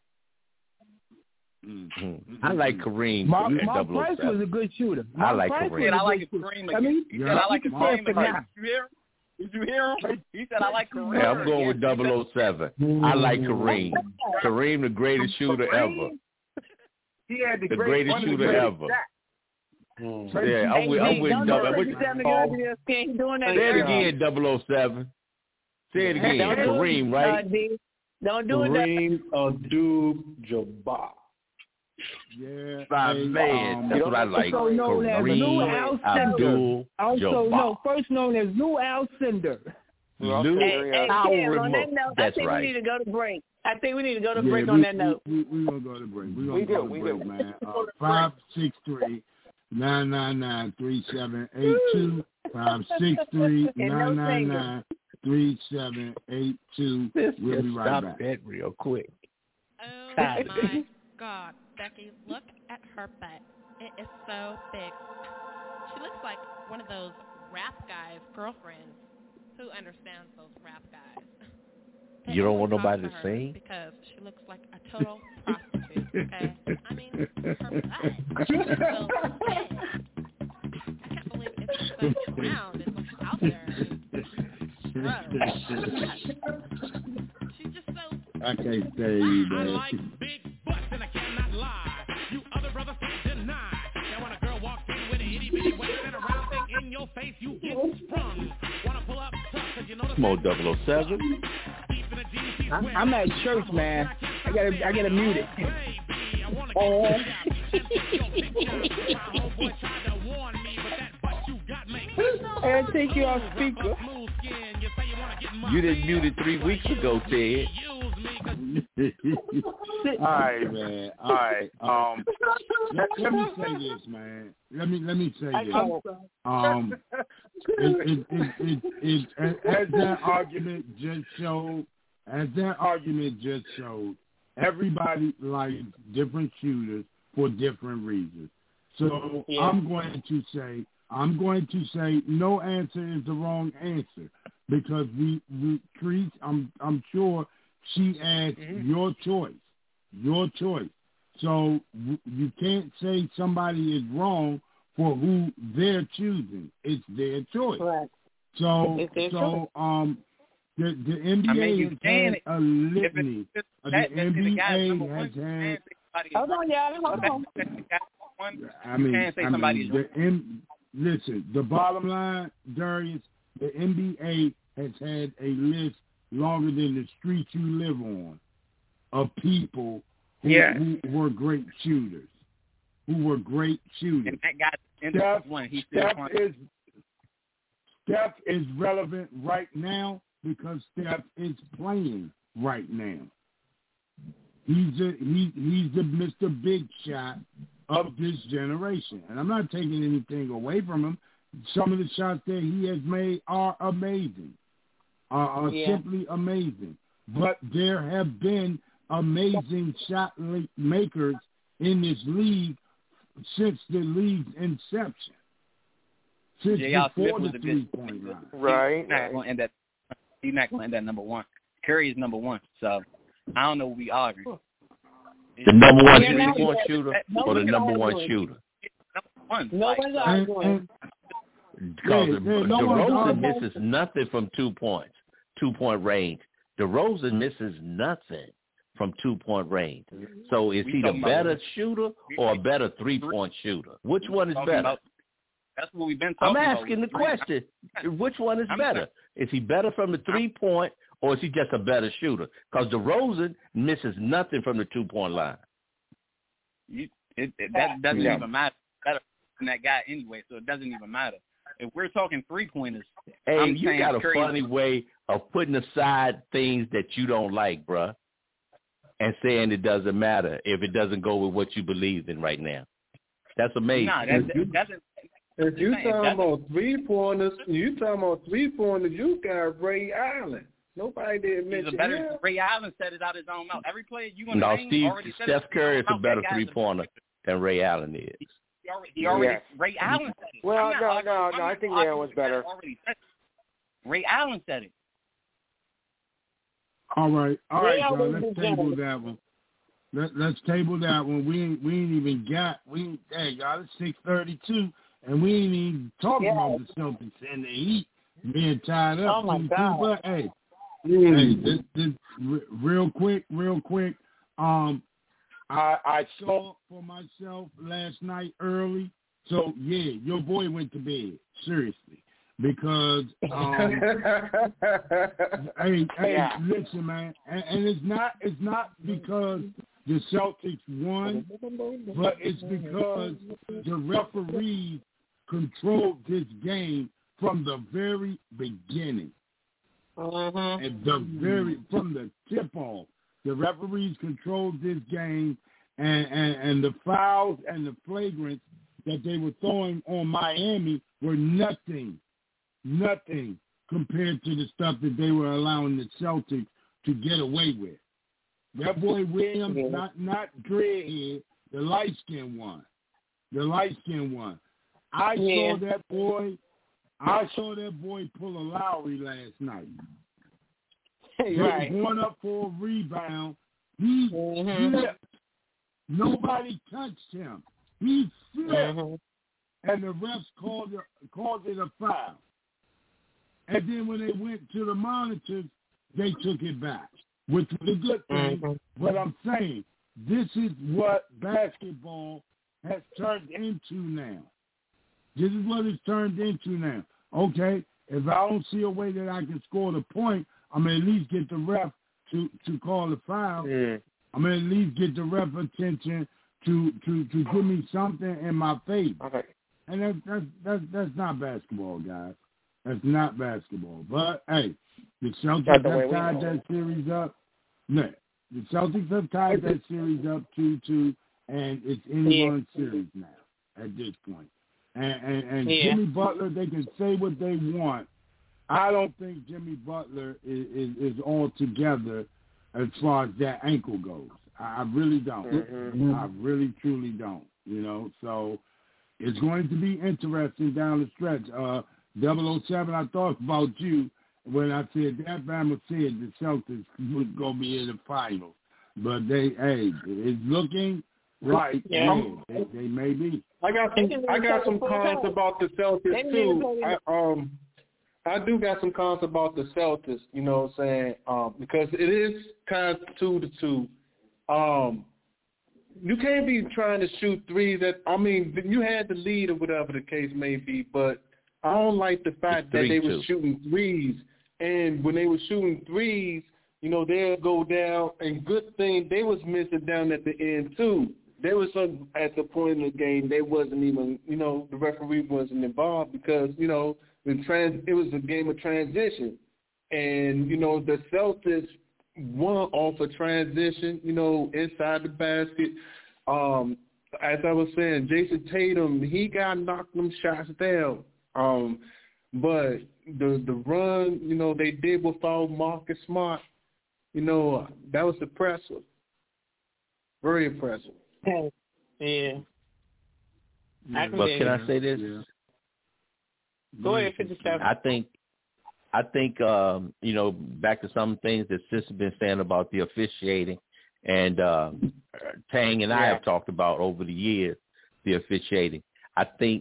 Mm-hmm. I like Kareem. Mark Price was a good shooter. I like Kareem. I like Kareem. He said I like Kareem. Did you hear him? He said I like Kareem. Yeah, I'm going with 007. I like Kareem. Kareem, the greatest shooter ever. He had the greatest shooter ever. Yeah, I'm with 007. Say it again, 007. Say it again, Kareem, right? Don't do it. Kareem Abdul-Jabbar. Yeah, man, that's what I like. Also known as Lou Alcindor. First known as Lou Alcindor. On that note, I think we need to go to break. On that note. We're going to go to break. We're going to go to break, man. 563-999-3782. 563-999-3782. We'll be right back. That real quick. Oh, my God. Becky, look at her butt. It is so big. She looks like one of those rap guys' girlfriends. Who understands those rap guys? You don't want nobody to sing? Because she looks like a total prostitute, okay? I mean, her butt is so big. I can't believe it's just around. It's like out there. She's just so... I can't tell you, man. I like big butts and I cannot lie. You other brothers can't deny. Now when a girl walks in with an itty bitty waist and a round thing in your face, you get sprung. Wanna pull up tough cause you know the... Mo 007. I'm at church, man. I gotta mute it. My homeboy tried to warn me, but that butt you got makes I take you off speaker. You didn't mute it 3 weeks ago, Ted. All right, man. All right. Let me say this, man. Let me say this. As that argument just showed, everybody likes different shooters for different reasons. So yeah. I'm going to say no answer is the wrong answer, because Treese, I'm sure she asked your choice. So you can't say somebody is wrong for who they're choosing. It's their choice. Right. So the NBA has had a litany. The NBA has had. Hold on, y'all. Listen, the bottom line, Darius, the NBA has had a list longer than the street you live on of people who were great shooters. And that guy Steph is relevant right now because Steph is playing right now. He's the Mr. Big Shot of this generation. And I'm not taking anything away from him. Some of the shots that he has made are amazing, are simply amazing. But there have been amazing shot makers in this league since the league's inception. Since before the 3-point line. Right. He's not going to end at number one. Curry is number one. So I don't know what we argue. The number one 3-point shooter or the number one shooter? No one's arguing. Because DeRozan misses nothing from 2 points, 2-point range. DeRozan misses nothing from 2-point range. So is he the better shooter or a better 3-point shooter? Which one is better? That's what we've been talking about. I'm asking the question. Which one is better? Is he better from the 3-point or is he just a better shooter? Because DeRozan misses nothing from the 2-point line. That doesn't even matter. Better than that guy anyway, so it doesn't even matter. If we're talking 3-pointers, hey, you got a funny way of putting aside things that you don't like, bruh, and saying it doesn't matter if it doesn't go with what you believe in right now. That's amazing. Nah, if you talking about 3-pointers, you got Ray Allen. Nobody did mention him. Ray Allen said it out his own mouth. Every player you want to name already said Steph Curry is a better 3-pointer than Ray Allen is. He already Ray Allen said it. Well, no. I think Ray Allen was better. Ray Allen said it. All right, y'all. Let's table that one. Let's table that one. We ain't even got. Hey, y'all, it's 6:32, and we ain't even talking about the Celtics and the Heat being tied up. Oh my God! But hey, this real quick. I saw for myself last night early. So yeah, your boy went to bed, seriously, because hey, listen, man, and it's not because the Celtics won, but it's because the referees controlled this game from the very beginning. From the tip off, the referees controlled this game, and the fouls and the flagrants that they were throwing on Miami were nothing compared to the stuff that they were allowing the Celtics to get away with. That boy Williams, not Dreadhead, the light-skinned one. I saw that boy pull a Lowry last night. Right. Going up for a rebound. He slipped. Nobody touched him. He slipped. And the refs called it a foul. And then when they went to the monitors, they took it back, which was a good thing. But I'm saying, this is what basketball has turned into now. This is what it's turned into now. Okay, if I don't see a way that I can score the point, I'm going to at least get the ref to call the foul. I'm going to at least get the ref attention to give me something in my favor. Okay. And that's not basketball, guys. That's not basketball. But hey, the Celtics have tied that series up. No, the Celtics have tied that series up 2-2, and it's anyone's series now at this point. And Jimmy Butler, they can say what they want. I don't think Jimmy Butler is all together as far as that ankle goes. I really don't. Mm-hmm. I really, truly don't. You know, so it's going to be interesting down the stretch. 007, I thought about you when I said that Bama said the Celtics was going to be in the finals. But it's looking right. Yeah. They may be. I got some comments about the Celtics too. I do got some comments about the Celtics, you know what I'm saying? Because it is kind of 2-2. You can't be trying to shoot threes you had the lead or whatever the case may be, but I don't like the fact that they were shooting threes. And when they were shooting threes, you know, they'll go down, and good thing they was missing down at the end too. There was some at the point in the game they wasn't even, you know, the referee wasn't involved because, you know, it was a game of transition. And, you know, the Celtics won off a transition, you know, inside the basket. As I was saying, Jason Tatum, he got knocked them shots down. But the run, you know, they did without Marcus Smart, you know, that was impressive. Very impressive. Yeah. But can I say this? Yeah. Go ahead, 57. I think you know, back to some things that Sis has been saying about the officiating, and Tang and I have talked about over the years the officiating. I think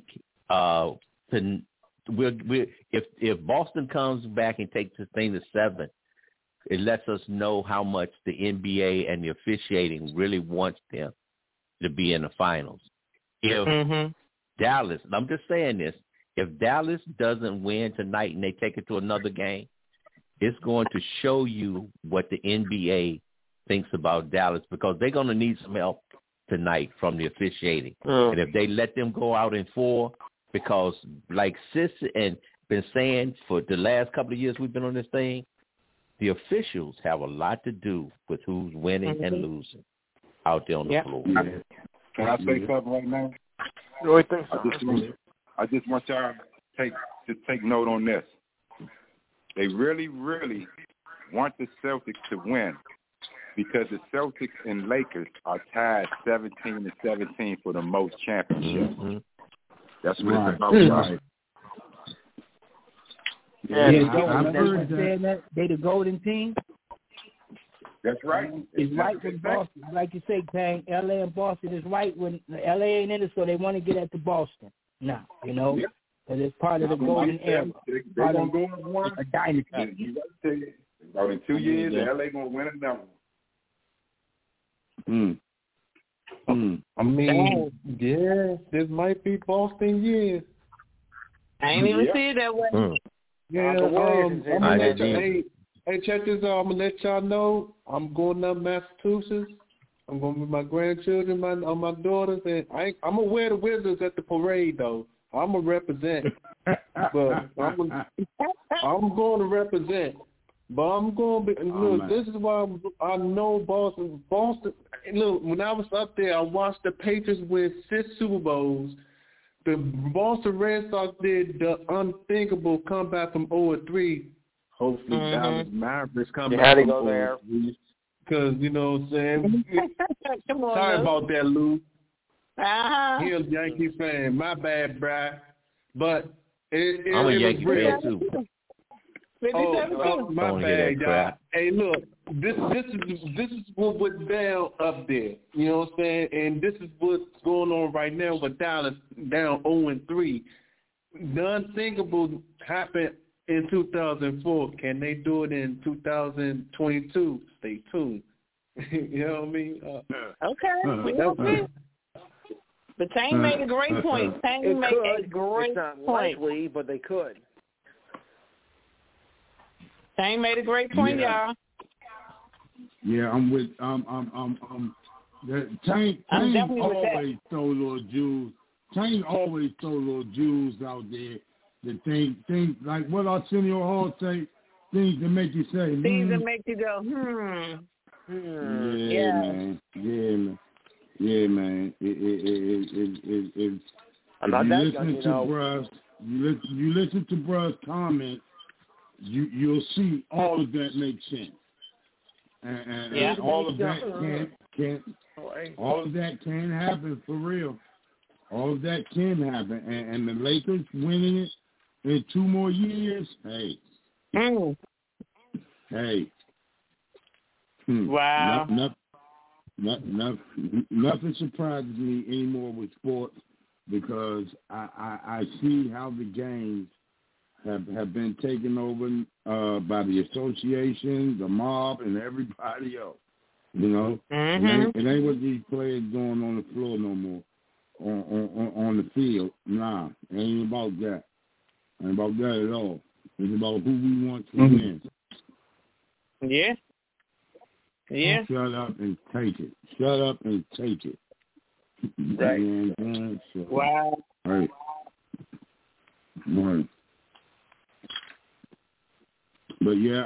if Boston comes back and takes this thing to 7, it lets us know how much the NBA and the officiating really wants them to be in the finals. If Dallas, I'm just saying this, if Dallas doesn't win tonight and they take it to another game, it's going to show you what the NBA thinks about Dallas, because they're going to need some help tonight from the officiating. And if they let them go out in 4, because like Sis and been saying for the last couple of years we've been on this thing, the officials have a lot to do with who's winning and losing out there on the floor. Can I say something right now? I just want y'all to take note on this. They really, really want the Celtics to win, because the Celtics and Lakers are tied 17-17 for the most championships. That's what it's about. Right. I've heard that. They the golden team. That's right. It's right with Boston. Like you say, Tang, L.A. and Boston is right when L.A. ain't in it, so they want to get at the Boston now, you know, because it's part of the golden era. They're going to go and win a dynasty. About in 2 years, L.A. going to win another one. I mean, this might be Boston years. I ain't even see it that way. I'm gonna let hey, check this out. I'm gonna let y'all know I'm going up Massachusetts. I'm going with my grandchildren, my daughters, and I'm gonna wear the Wizards at the parade though. I'm gonna represent, but I'm going to represent. But I'm going to be, look, this is why I know Boston. Look, when I was up there, I watched the Patriots win 6 Super Bowls. The Boston Red Sox did the unthinkable comeback from 0-3. Hopefully Dallas Mavericks come back from 0-3. Because, you know what I'm saying? Sorry about that, Lou. He's a Yankee fan. My bad, bruh. But I'm a Yankee fan, too. My bad, y'all. Hey, look, this is what went down up there. You know what I'm saying? And this is what's going on right now with Dallas down 0-3. The unthinkable happened in 2004. Can they do it in 2022? Stay tuned. You know what I mean? Okay, we don't see. But Tang made a great point. Tang made a great It's not point. likely, but they could. Tang made a great point, y'all. Yeah, I'm with Tank always throw little jewels Tank always throw little jewels out there. The things like what Arsenio Hall say, things that make you say, things that make you go, Yeah, man. Yeah, man. If you listen to bruh's comments, you'll see all of that makes sense. And all of that all of that can happen for real. All of that can happen. And the Lakers winning it in 2 more years, hey. Hey. Wow. Nothing surprises me anymore with sports because I see how the games have been taken over by the association, the mob, and everybody else. You know, it ain't what these players doing on the floor no more, on the field. Nah, it ain't about that. It ain't about that at all. It's about who we want to win. Yeah. Yeah. Shut up and take it. Shut up and take it. Right. Wow. Right. Right. But yeah,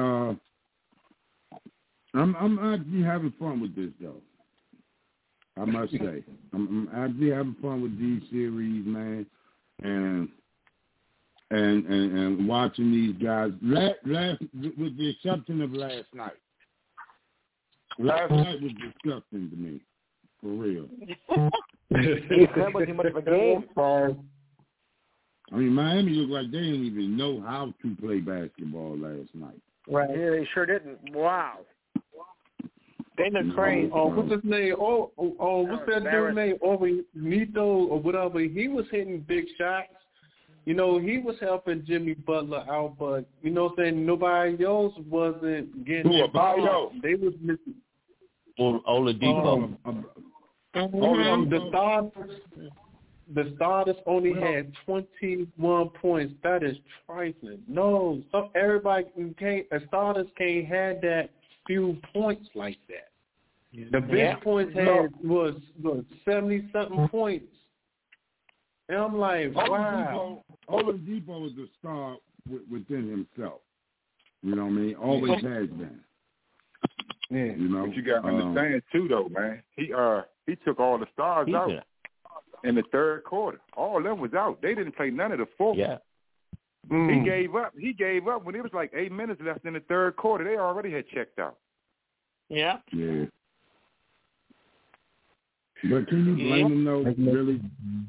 I'm actually having fun with this though. I must say, I'm actually having fun with these series, man, and watching these guys. Last, with the exception of last night. Last night was disgusting to me, for real. That wasn't much of a game. I mean, Miami looked like they didn't even know how to play basketball last night. Right. Yeah, they sure didn't. Wow. They look crazy. What's his name? What's that dude's name? Nito or whatever. He was hitting big shots. You know, he was helping Jimmy Butler out, but, you know what I'm saying, nobody else wasn't getting it. They was missing. Oladipo. The starters only had 21 points. That is trifling. No, starters can't have that few points like that. The big points was 70-something points. And I'm like, wow. Oladipo is a star within himself. You know what I mean? Always has been. Yeah. You know, but you got to understand too, though, man. He took all the stars out in the third quarter. All of them was out. They didn't play none of the fourth. Yeah. He gave up. He gave up when it was like 8 minutes left in the third quarter. They already had checked out. Yeah. Yeah. But can you blame him though? Really?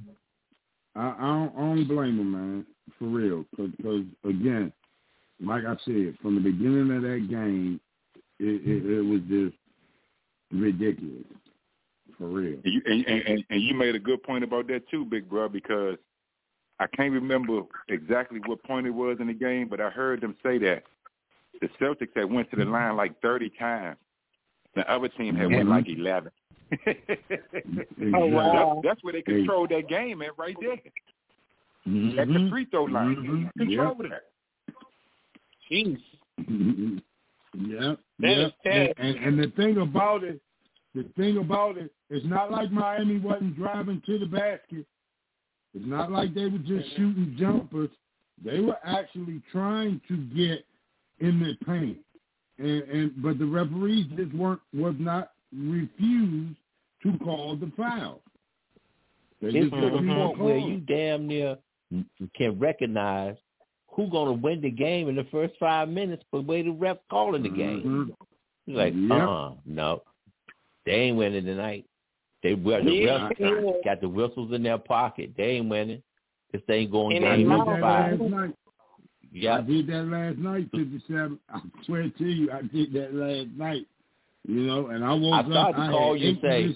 I don't blame him, man, for real. Because again, like I said, from the beginning of that game, it was just ridiculous, for real. And you made a good point about that too, big bro, because I can't remember exactly what point it was in the game, but I heard them say that the Celtics had went to the line like 30 times. The other team had went like 11. Oh, wow. That's where they controlled that game at right there. At the free throw line. Control that. Jeez. Yeah. And the thing about it, it's not like Miami wasn't driving to the basket. It's not like they were just shooting jumpers. They were actually trying to get in the paint. But the referees just was not refused to call the foul. It's to the point where you damn near can recognize who's going to win the game in the first 5 minutes by the way the ref calling the game. He's like, no, they ain't winning tonight. The refs got the whistles in their pocket. They ain't winning. This ain't going game number 5. Yeah, I did that last night, 57. I swear to you, I did that last night. You know, and I woke up. I tried to call you and say,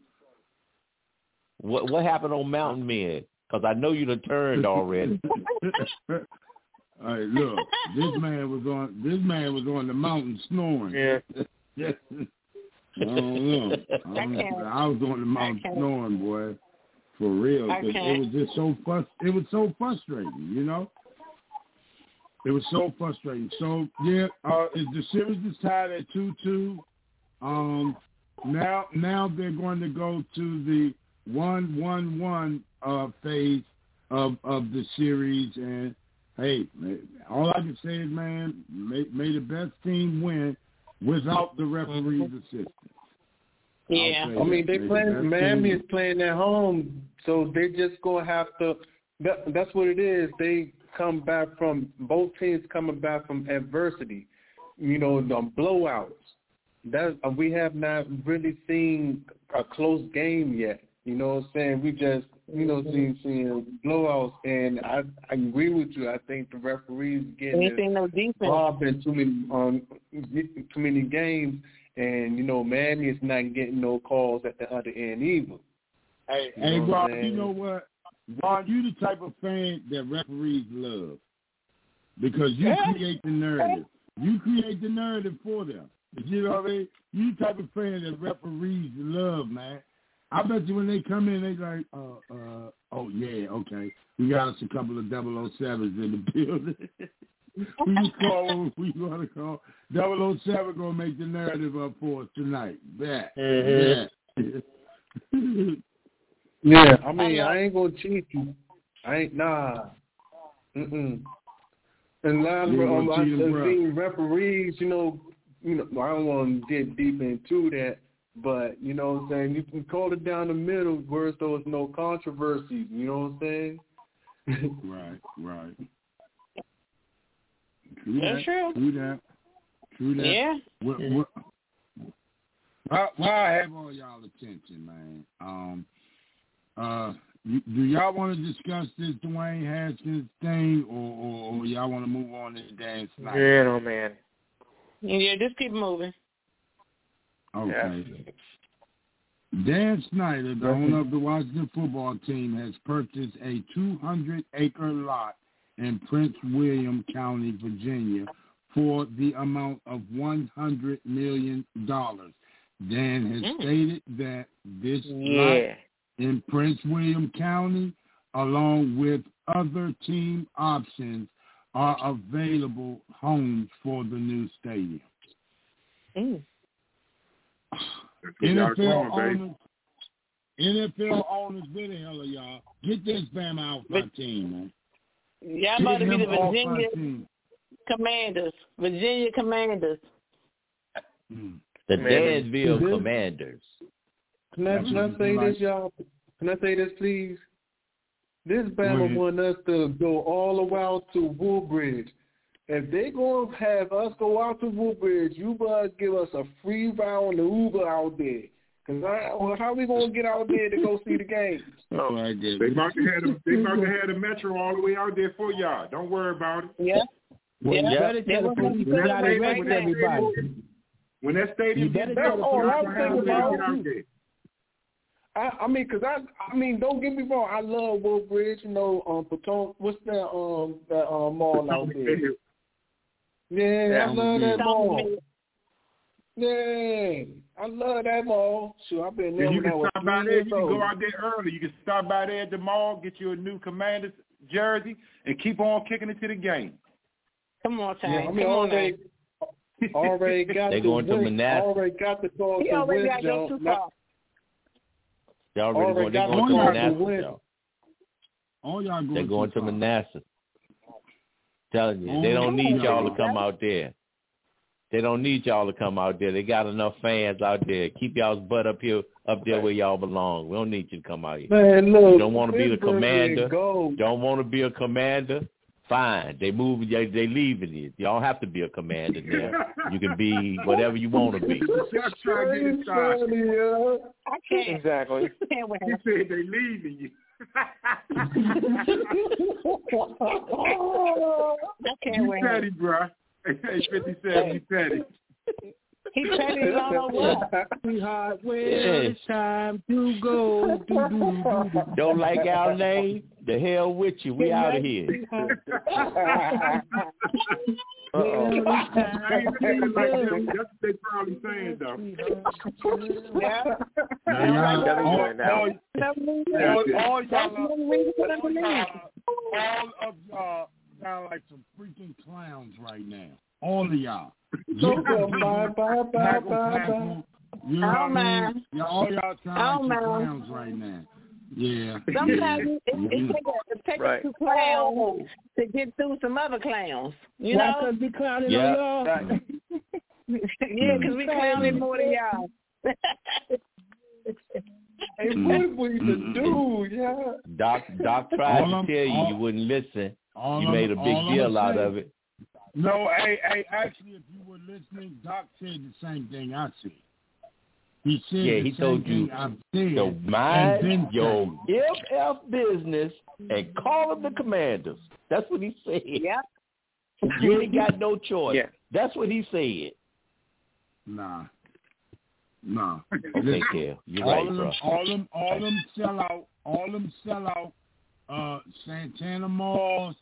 what happened on Mountain Men? Because I know you done turned already. All right, look, this man was on the mountain snoring. Yeah. I don't know. I was on the mountain snoring, boy, for real. It was just it was so frustrating, you know. It was so frustrating. So yeah, the series is tied at 2-2. Now they're going to go to 1-1-1 phase of the series, and hey, all I can say is, man, may the best team win without the referee's assistance. Yeah, I mean they playing. Miami is playing at home, so they just gonna have to. That's what it is. They come back from both teams coming back from adversity. You know, the blowouts. That we have not really seen a close game yet. You know what I'm saying? We just seeing blowouts, and I agree with you. I think the referees getting involved in too many games. And, Miami is not getting no calls at the other end either. Hey, Rob, you know what? Ron, you the type of fan that referees love because you create the narrative. You create the narrative for them. You know what I mean? You the type of fan that referees love, man. I bet you when they come in, they like, oh, yeah, okay. We got us a couple of 007s in the building. Who you call what we want to call? 007 gonna make the narrative up for us tonight. Bet. Yeah, I mean, I ain't gonna cheat you. I ain't And I've seen referees. I don't want to get deep into that, but you know what I'm saying. You can call it down the middle where there's no controversy. You know what I'm saying? Right. That's true. True that. Yeah. While I have all y'all attention, man, do y'all want to discuss this Dwayne Haskins thing, or y'all want to move on to Dan Snyder? Yeah, no, man. Yeah, just keep moving. Okay. Yeah. Dan Snyder, the owner of the Washington football team, has purchased a 200-acre lot in Prince William County, Virginia, for the amount of $100 million. Dan has stated that this lot in Prince William County, along with other team options, are available homes for the new stadium. NFL owners, where the hell are y'all? Get this Bama out my team, man. Y'all about to be the Virginia Commanders. Virginia Commanders. The Danville Commanders. Can I say this, y'all? Can I say this, please? This Bama want us to go all the way out to Woodbridge. If they going to have us go out to Woodbridge, you better give us a free ride on the Uber out there. Because how we going to get out there to go see the games? Oh, I get it. They about to have the Metro all the way out there for y'all. Don't worry about it. Yeah. When that stadium gets built, I mean, don't get me wrong. I love Woodbridge. Potomac. What's that mall out there? Yeah, I love that mall. Yeah, I love that mall. Sure, I've been there. You can stop by there. You can go out there early. You can stop by there at the mall, get you a new Commanders jersey, and keep on kicking it to the game. Come on, Ty. Yeah, I mean, already got they going to Manassas. Already got the call to already win, got go too far. They already going to Manassas. They're going to Manassas. Telling you, they don't need y'all to come out there. They don't need y'all to come out there. They got enough fans out there. Keep y'all's butt up there where y'all belong. We don't need you to come out here. Man, look, you don't want to be the commander. Don't want to be a commander. Fine. They moving. They leaving you. You don't have to be a commander now. You can be whatever you want to be. Just try to get it started. I can't. Exactly. He said they leaving you. I can't wait. You petty, bro. Hey, 57, you petty. He petty all over. Sweetheart, it's time to go. Don't like our name? The hell with you. We out of here. That's what they probably saying, though. All of y'all sound like some freaking clowns right now. All of y'all. You know what I mean? All y'all sound like clowns right now. Yeah. Sometimes it takes two clowns to get through some other clowns. You know? Because we clowning on y'all. Yeah, because we clowning more than y'all. Hey, what we to do, yeah? Doc tried to tell you, you wouldn't listen. You made a big deal out of it. No, hey, actually, if you were listening, Doc said the same thing I said. He said he told you to mind your FF business and call them the Commanders. That's what he said. Yep. You ain't got no choice. Yeah. That's what he said. Nah. Okay, Kel, you're right, bro. All them sell out Santana Moss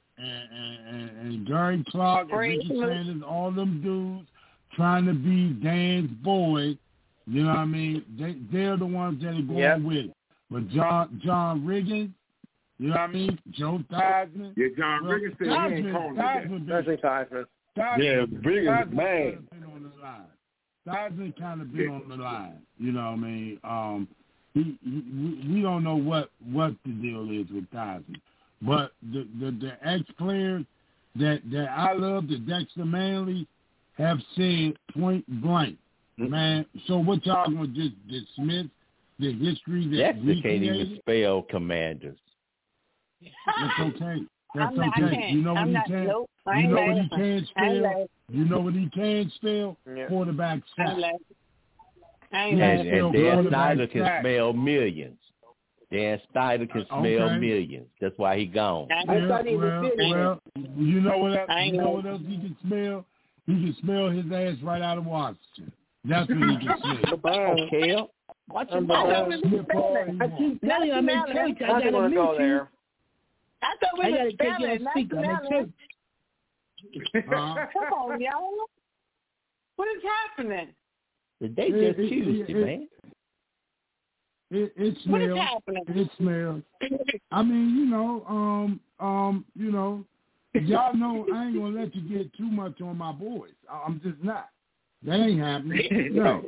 and Gary Clark and Ricky Sanders, all them dudes trying to be Dan's boy. You know what I mean? They're the ones that are going with it. But John Riggins, you know what I mean? Joe Theismann. Yeah, John Riggins said he ain't calling it. Theismann. Yeah, Riggins, man. Theismann kind of been on the line. You know what I mean? We don't know what the deal is with Theismann. But the ex-players that I love, the Dexter Manley, have said point blank, man, so what y'all going to just dismiss the history that Dexter can't even spell Commanders. It's okay. That's okay. You know what he can? You know what he can spell? You know what he can spell? Quarterback sack. And Dan Snyder can spell millions. Dan Snyder can smell millions. That's why he gone. Well, you know what else he can smell? He can smell his ass right out of Washington. That's what he can smell. Okay. Watch him. I keep telling you, I'm in church. I gotta meet go you. there. I thought we gotta were take you to speak. I'm in church. Come on, y'all. What is happening? They just Tuesday, man. It smells. What is happening? It smells. I mean, y'all know I ain't gonna let you get too much on my boys. I'm just not. That ain't happening. No.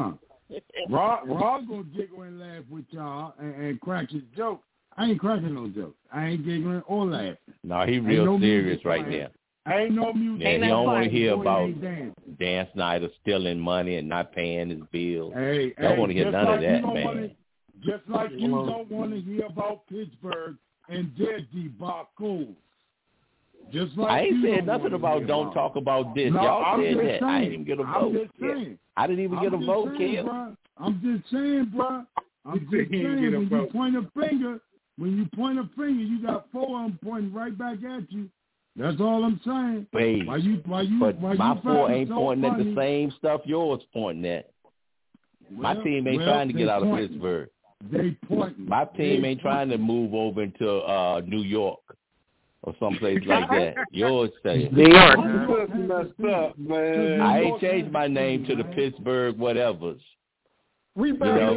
Raw's gonna giggle and laugh with y'all and crack his jokes. I ain't cracking no jokes. I ain't giggling or laughing. No, he real serious right now. Ain't no music. Yeah, he don't want to hear about Dan Snyder stealing money and not paying his bills. Don't want to hear none of that, man. Just like you don't want to hear about Pittsburgh and their debacles. Just like I ain't said nothing about don't talk about this. Y'all said that. Saying. I didn't even get a vote. I didn't even get a vote, Kel. I'm just saying, bro. I'm just saying, when you point a finger, you got four of them pointing right back at you. That's all I'm saying. Wait, but my four ain't pointing at the same stuff yours pointing at. My team ain't trying to get out of Pittsburgh. My team ain't trying to move over into New York or someplace like that. Yours say New York. Messed up, man. I ain't changed my name to the Pittsburgh whatevers. We better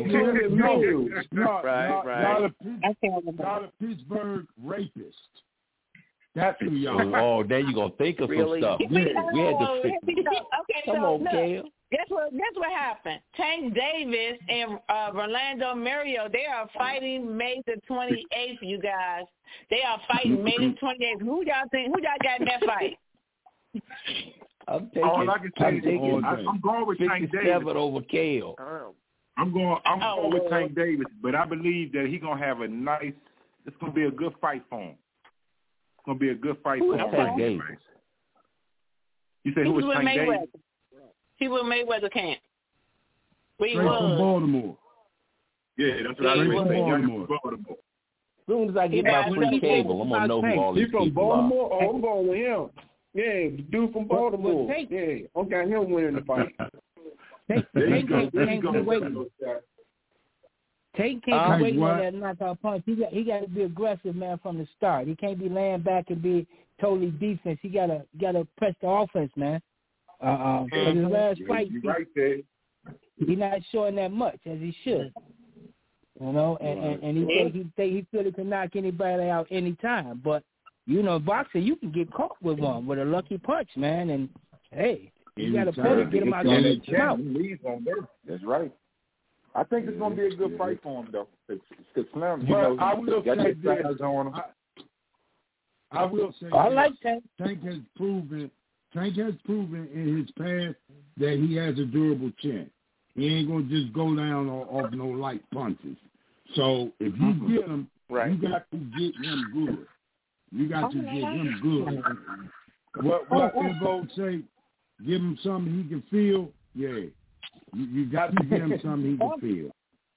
Not a Pittsburgh rapist. That's who y'all. Oh, then you gonna think of some stuff. We had to fix. Come on, Kel. Guess what happened? Tank Davis and Rolando Mario, they are fighting May the 28th, you guys. They are fighting May the 28th. Who y'all got in that fight? I'm going with Tank Davis over Kel. I'm going with Tank Davis, but I believe that he's gonna have it's gonna be a good fight for him. It's gonna be a good fight for him. Tank Davis? You said who was Tank Davis? He was Mayweather camp. Straight from Baltimore. Yeah, that's what I mean. Baltimore. As soon as I get my free cable, I'm gonna know who all these people are. He's from Baltimore? Oh, I'm going with him. Yeah, the dude from Baltimore. Yeah, I got him winning the fight. Tank can't wait on that knockout punch. He got to be aggressive, man, from the start. He can't be laying back and be totally defense. He gotta press the offense, man. In his last fight, he's not showing that much as he should. You know, and he feel he can knock anybody out anytime. But boxing, you can get caught with a lucky punch, man. And hey, You got to put it, get him out there. That's right. I think it's going to be a good fight for him, though. Because Slim, you Well, know, I will got say your stars on him. I will say I like Tank. Tank has proven in his past that he has a durable chin. He ain't going to just go down off no light punches. So if you get him, you got to get him good. You got to get him good. What Evo say, give him something he can feel, yeah. You got to give him something he can feel.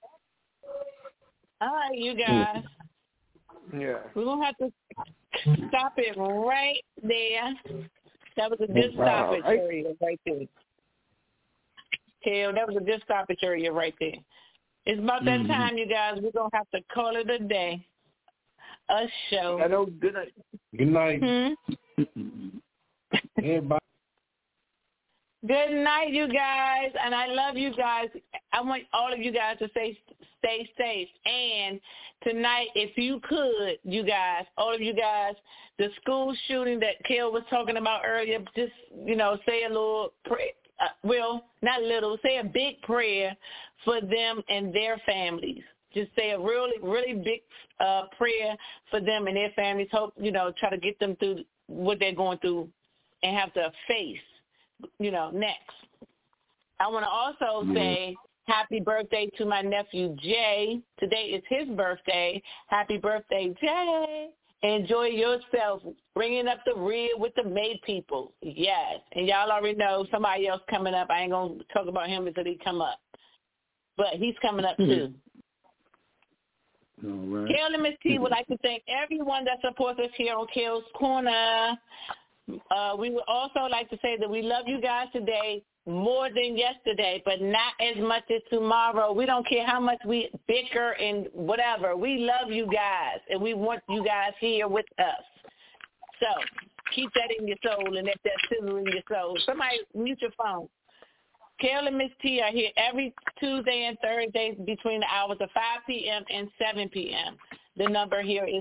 All right, you guys. Yeah. We're going to have to stop it right there. That was a good stoppage area right there. Kel, that was a good stoppage area right there. It's about that time, you guys. We're going to have to call it a day. A show. Hello, good night. Good night. Everybody. Good night, you guys, and I love you guys. I want all of you guys to stay safe. And tonight, if you could, you guys, all of you guys, the school shooting that Kel was talking about earlier, just, say a little prayer. Not little, say a big prayer for them and their families. Just say a really, really big prayer for them and their families. Hope, try to get them through what they're going through and have to face, next. I want to also say happy birthday to my nephew, Jay. Today is his birthday. Happy birthday, Jay. Enjoy yourself, bringing up the rear with the May people. Yes. And y'all already know somebody else coming up. I ain't going to talk about him until he come up. But he's coming up, too. All right. Kel and Miss T would like to thank everyone that supports us here on Kel's Corner. We would also like to say that we love you guys today more than yesterday, but not as much as tomorrow. We don't care how much we bicker and whatever. We love you guys, and we want you guys here with us. So keep that in your soul and let that sizzle in your soul. Somebody mute your phone. Kel and Miss T are here every Tuesday and Thursday between the hours of 5 p.m. and 7 p.m. The number here is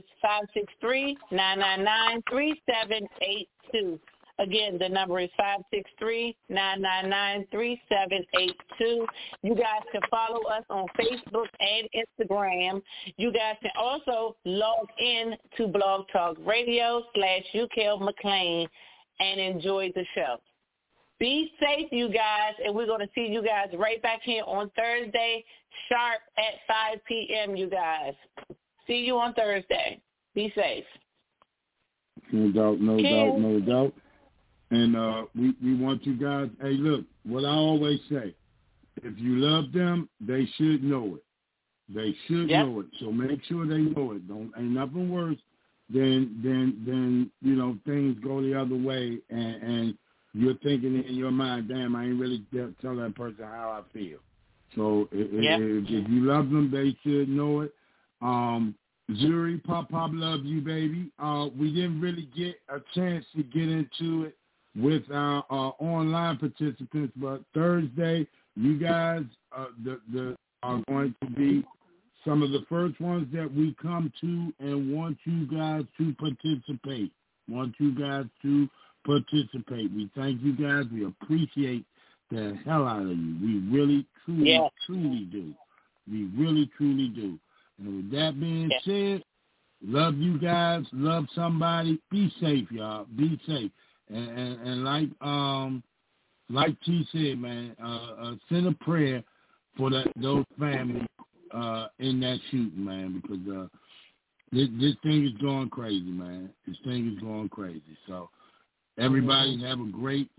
563-999-3782. Again, the number is 563-999-3782. You guys can follow us on Facebook and Instagram. You guys can also log in to Blog Talk Radio /UKelMcLean and enjoy the show. Be safe, you guys, and we're going to see you guys right back here on Thursday, sharp at 5 p.m., you guys. See you on Thursday. Be safe. No doubt. And we want you guys, hey, look, what I always say, if you love them, they should know it. They should know it. So make sure they know it. Ain't nothing worse than things go the other way and you're thinking in your mind, damn, I ain't really tell that person how I feel. So if you love them, they should know it. Zuri, Pop love you, baby. We didn't really get a chance to get into it with our online participants, but Thursday, you guys are going to be some of the first ones that we come to and want you guys to participate. We thank you guys. We appreciate the hell out of you. We really, truly do. We really, truly do. And with that being said, love you guys. Love somebody. Be safe, y'all. Be safe. And like T said, man, send a prayer for those families in that shooting, man, because this thing is going crazy, man. This thing is going crazy. So everybody have a great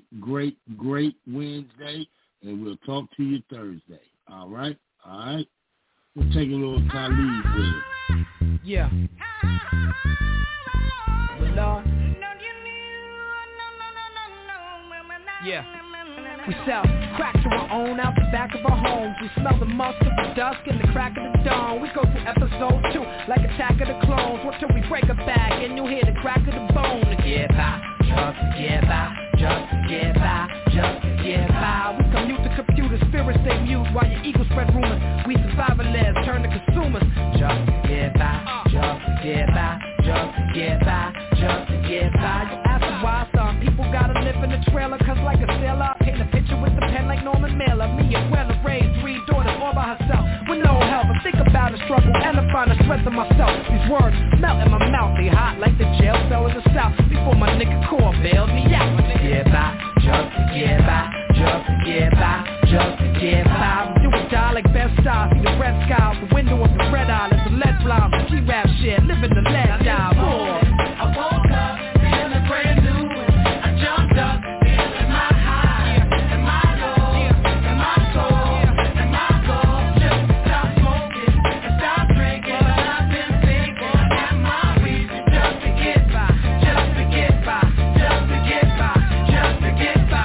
Wednesday, and we'll talk to you Thursday. All right? We'll take a little Talib with it. Yeah. Lord. Yeah. We sell crack to our own out the back of our homes. We smell the musk of the dusk and the crack of the dawn. We go through episode 2 like Attack of the Clones. What till we break a bag and you'll hear the crack of the bone. To get by, just to get by, just to get by, just to get by. We commute the computer, spirits stay mute while your ego spread rumors. We survivalists turn to consumers. Just to get by, just to get by, just to get by, just to get by. You ask them why I start Some people gotta live in a trailer, cause like a sailor, I paint a picture with the pen like Norman Mailer. Me and Wella raised 3 daughters all by herself, with no help. I think about the struggle and I find the strength in myself. These words melt in my mouth, they hot like the jail cell in the South. Before my nigga Core bailed me out. Get by, just to get by, just to get by, just to get by. Do or die like best style, see the red sky out the window of the red eye. Let the lead fly, G-rap shit, living the lead style. I woke up, feeling brand new. I jumped up, feeling my high, and my low, and my soul, and my goal. Just stop smoking and stop drinking. But I've been thinking that my reason just to get by, just to get by, just to get by, just to get by.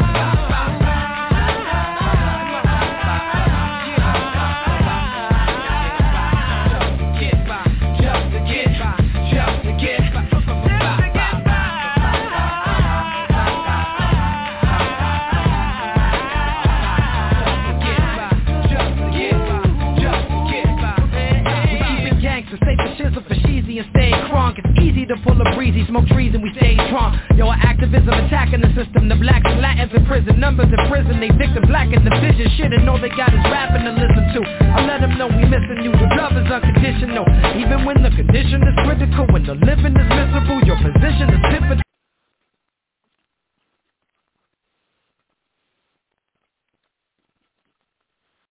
And stay crunk. It's easy to pull a breezy, smoke trees and we stay drunk. Yo, activism attacking the system. The blacks and Latins in prison, numbers in prison. They victim black in the vision. Shit, and all they got is rapping to listen to. I let them know we missing you. The love is unconditional, even when the condition is critical. When the living is miserable, your position is pivotal.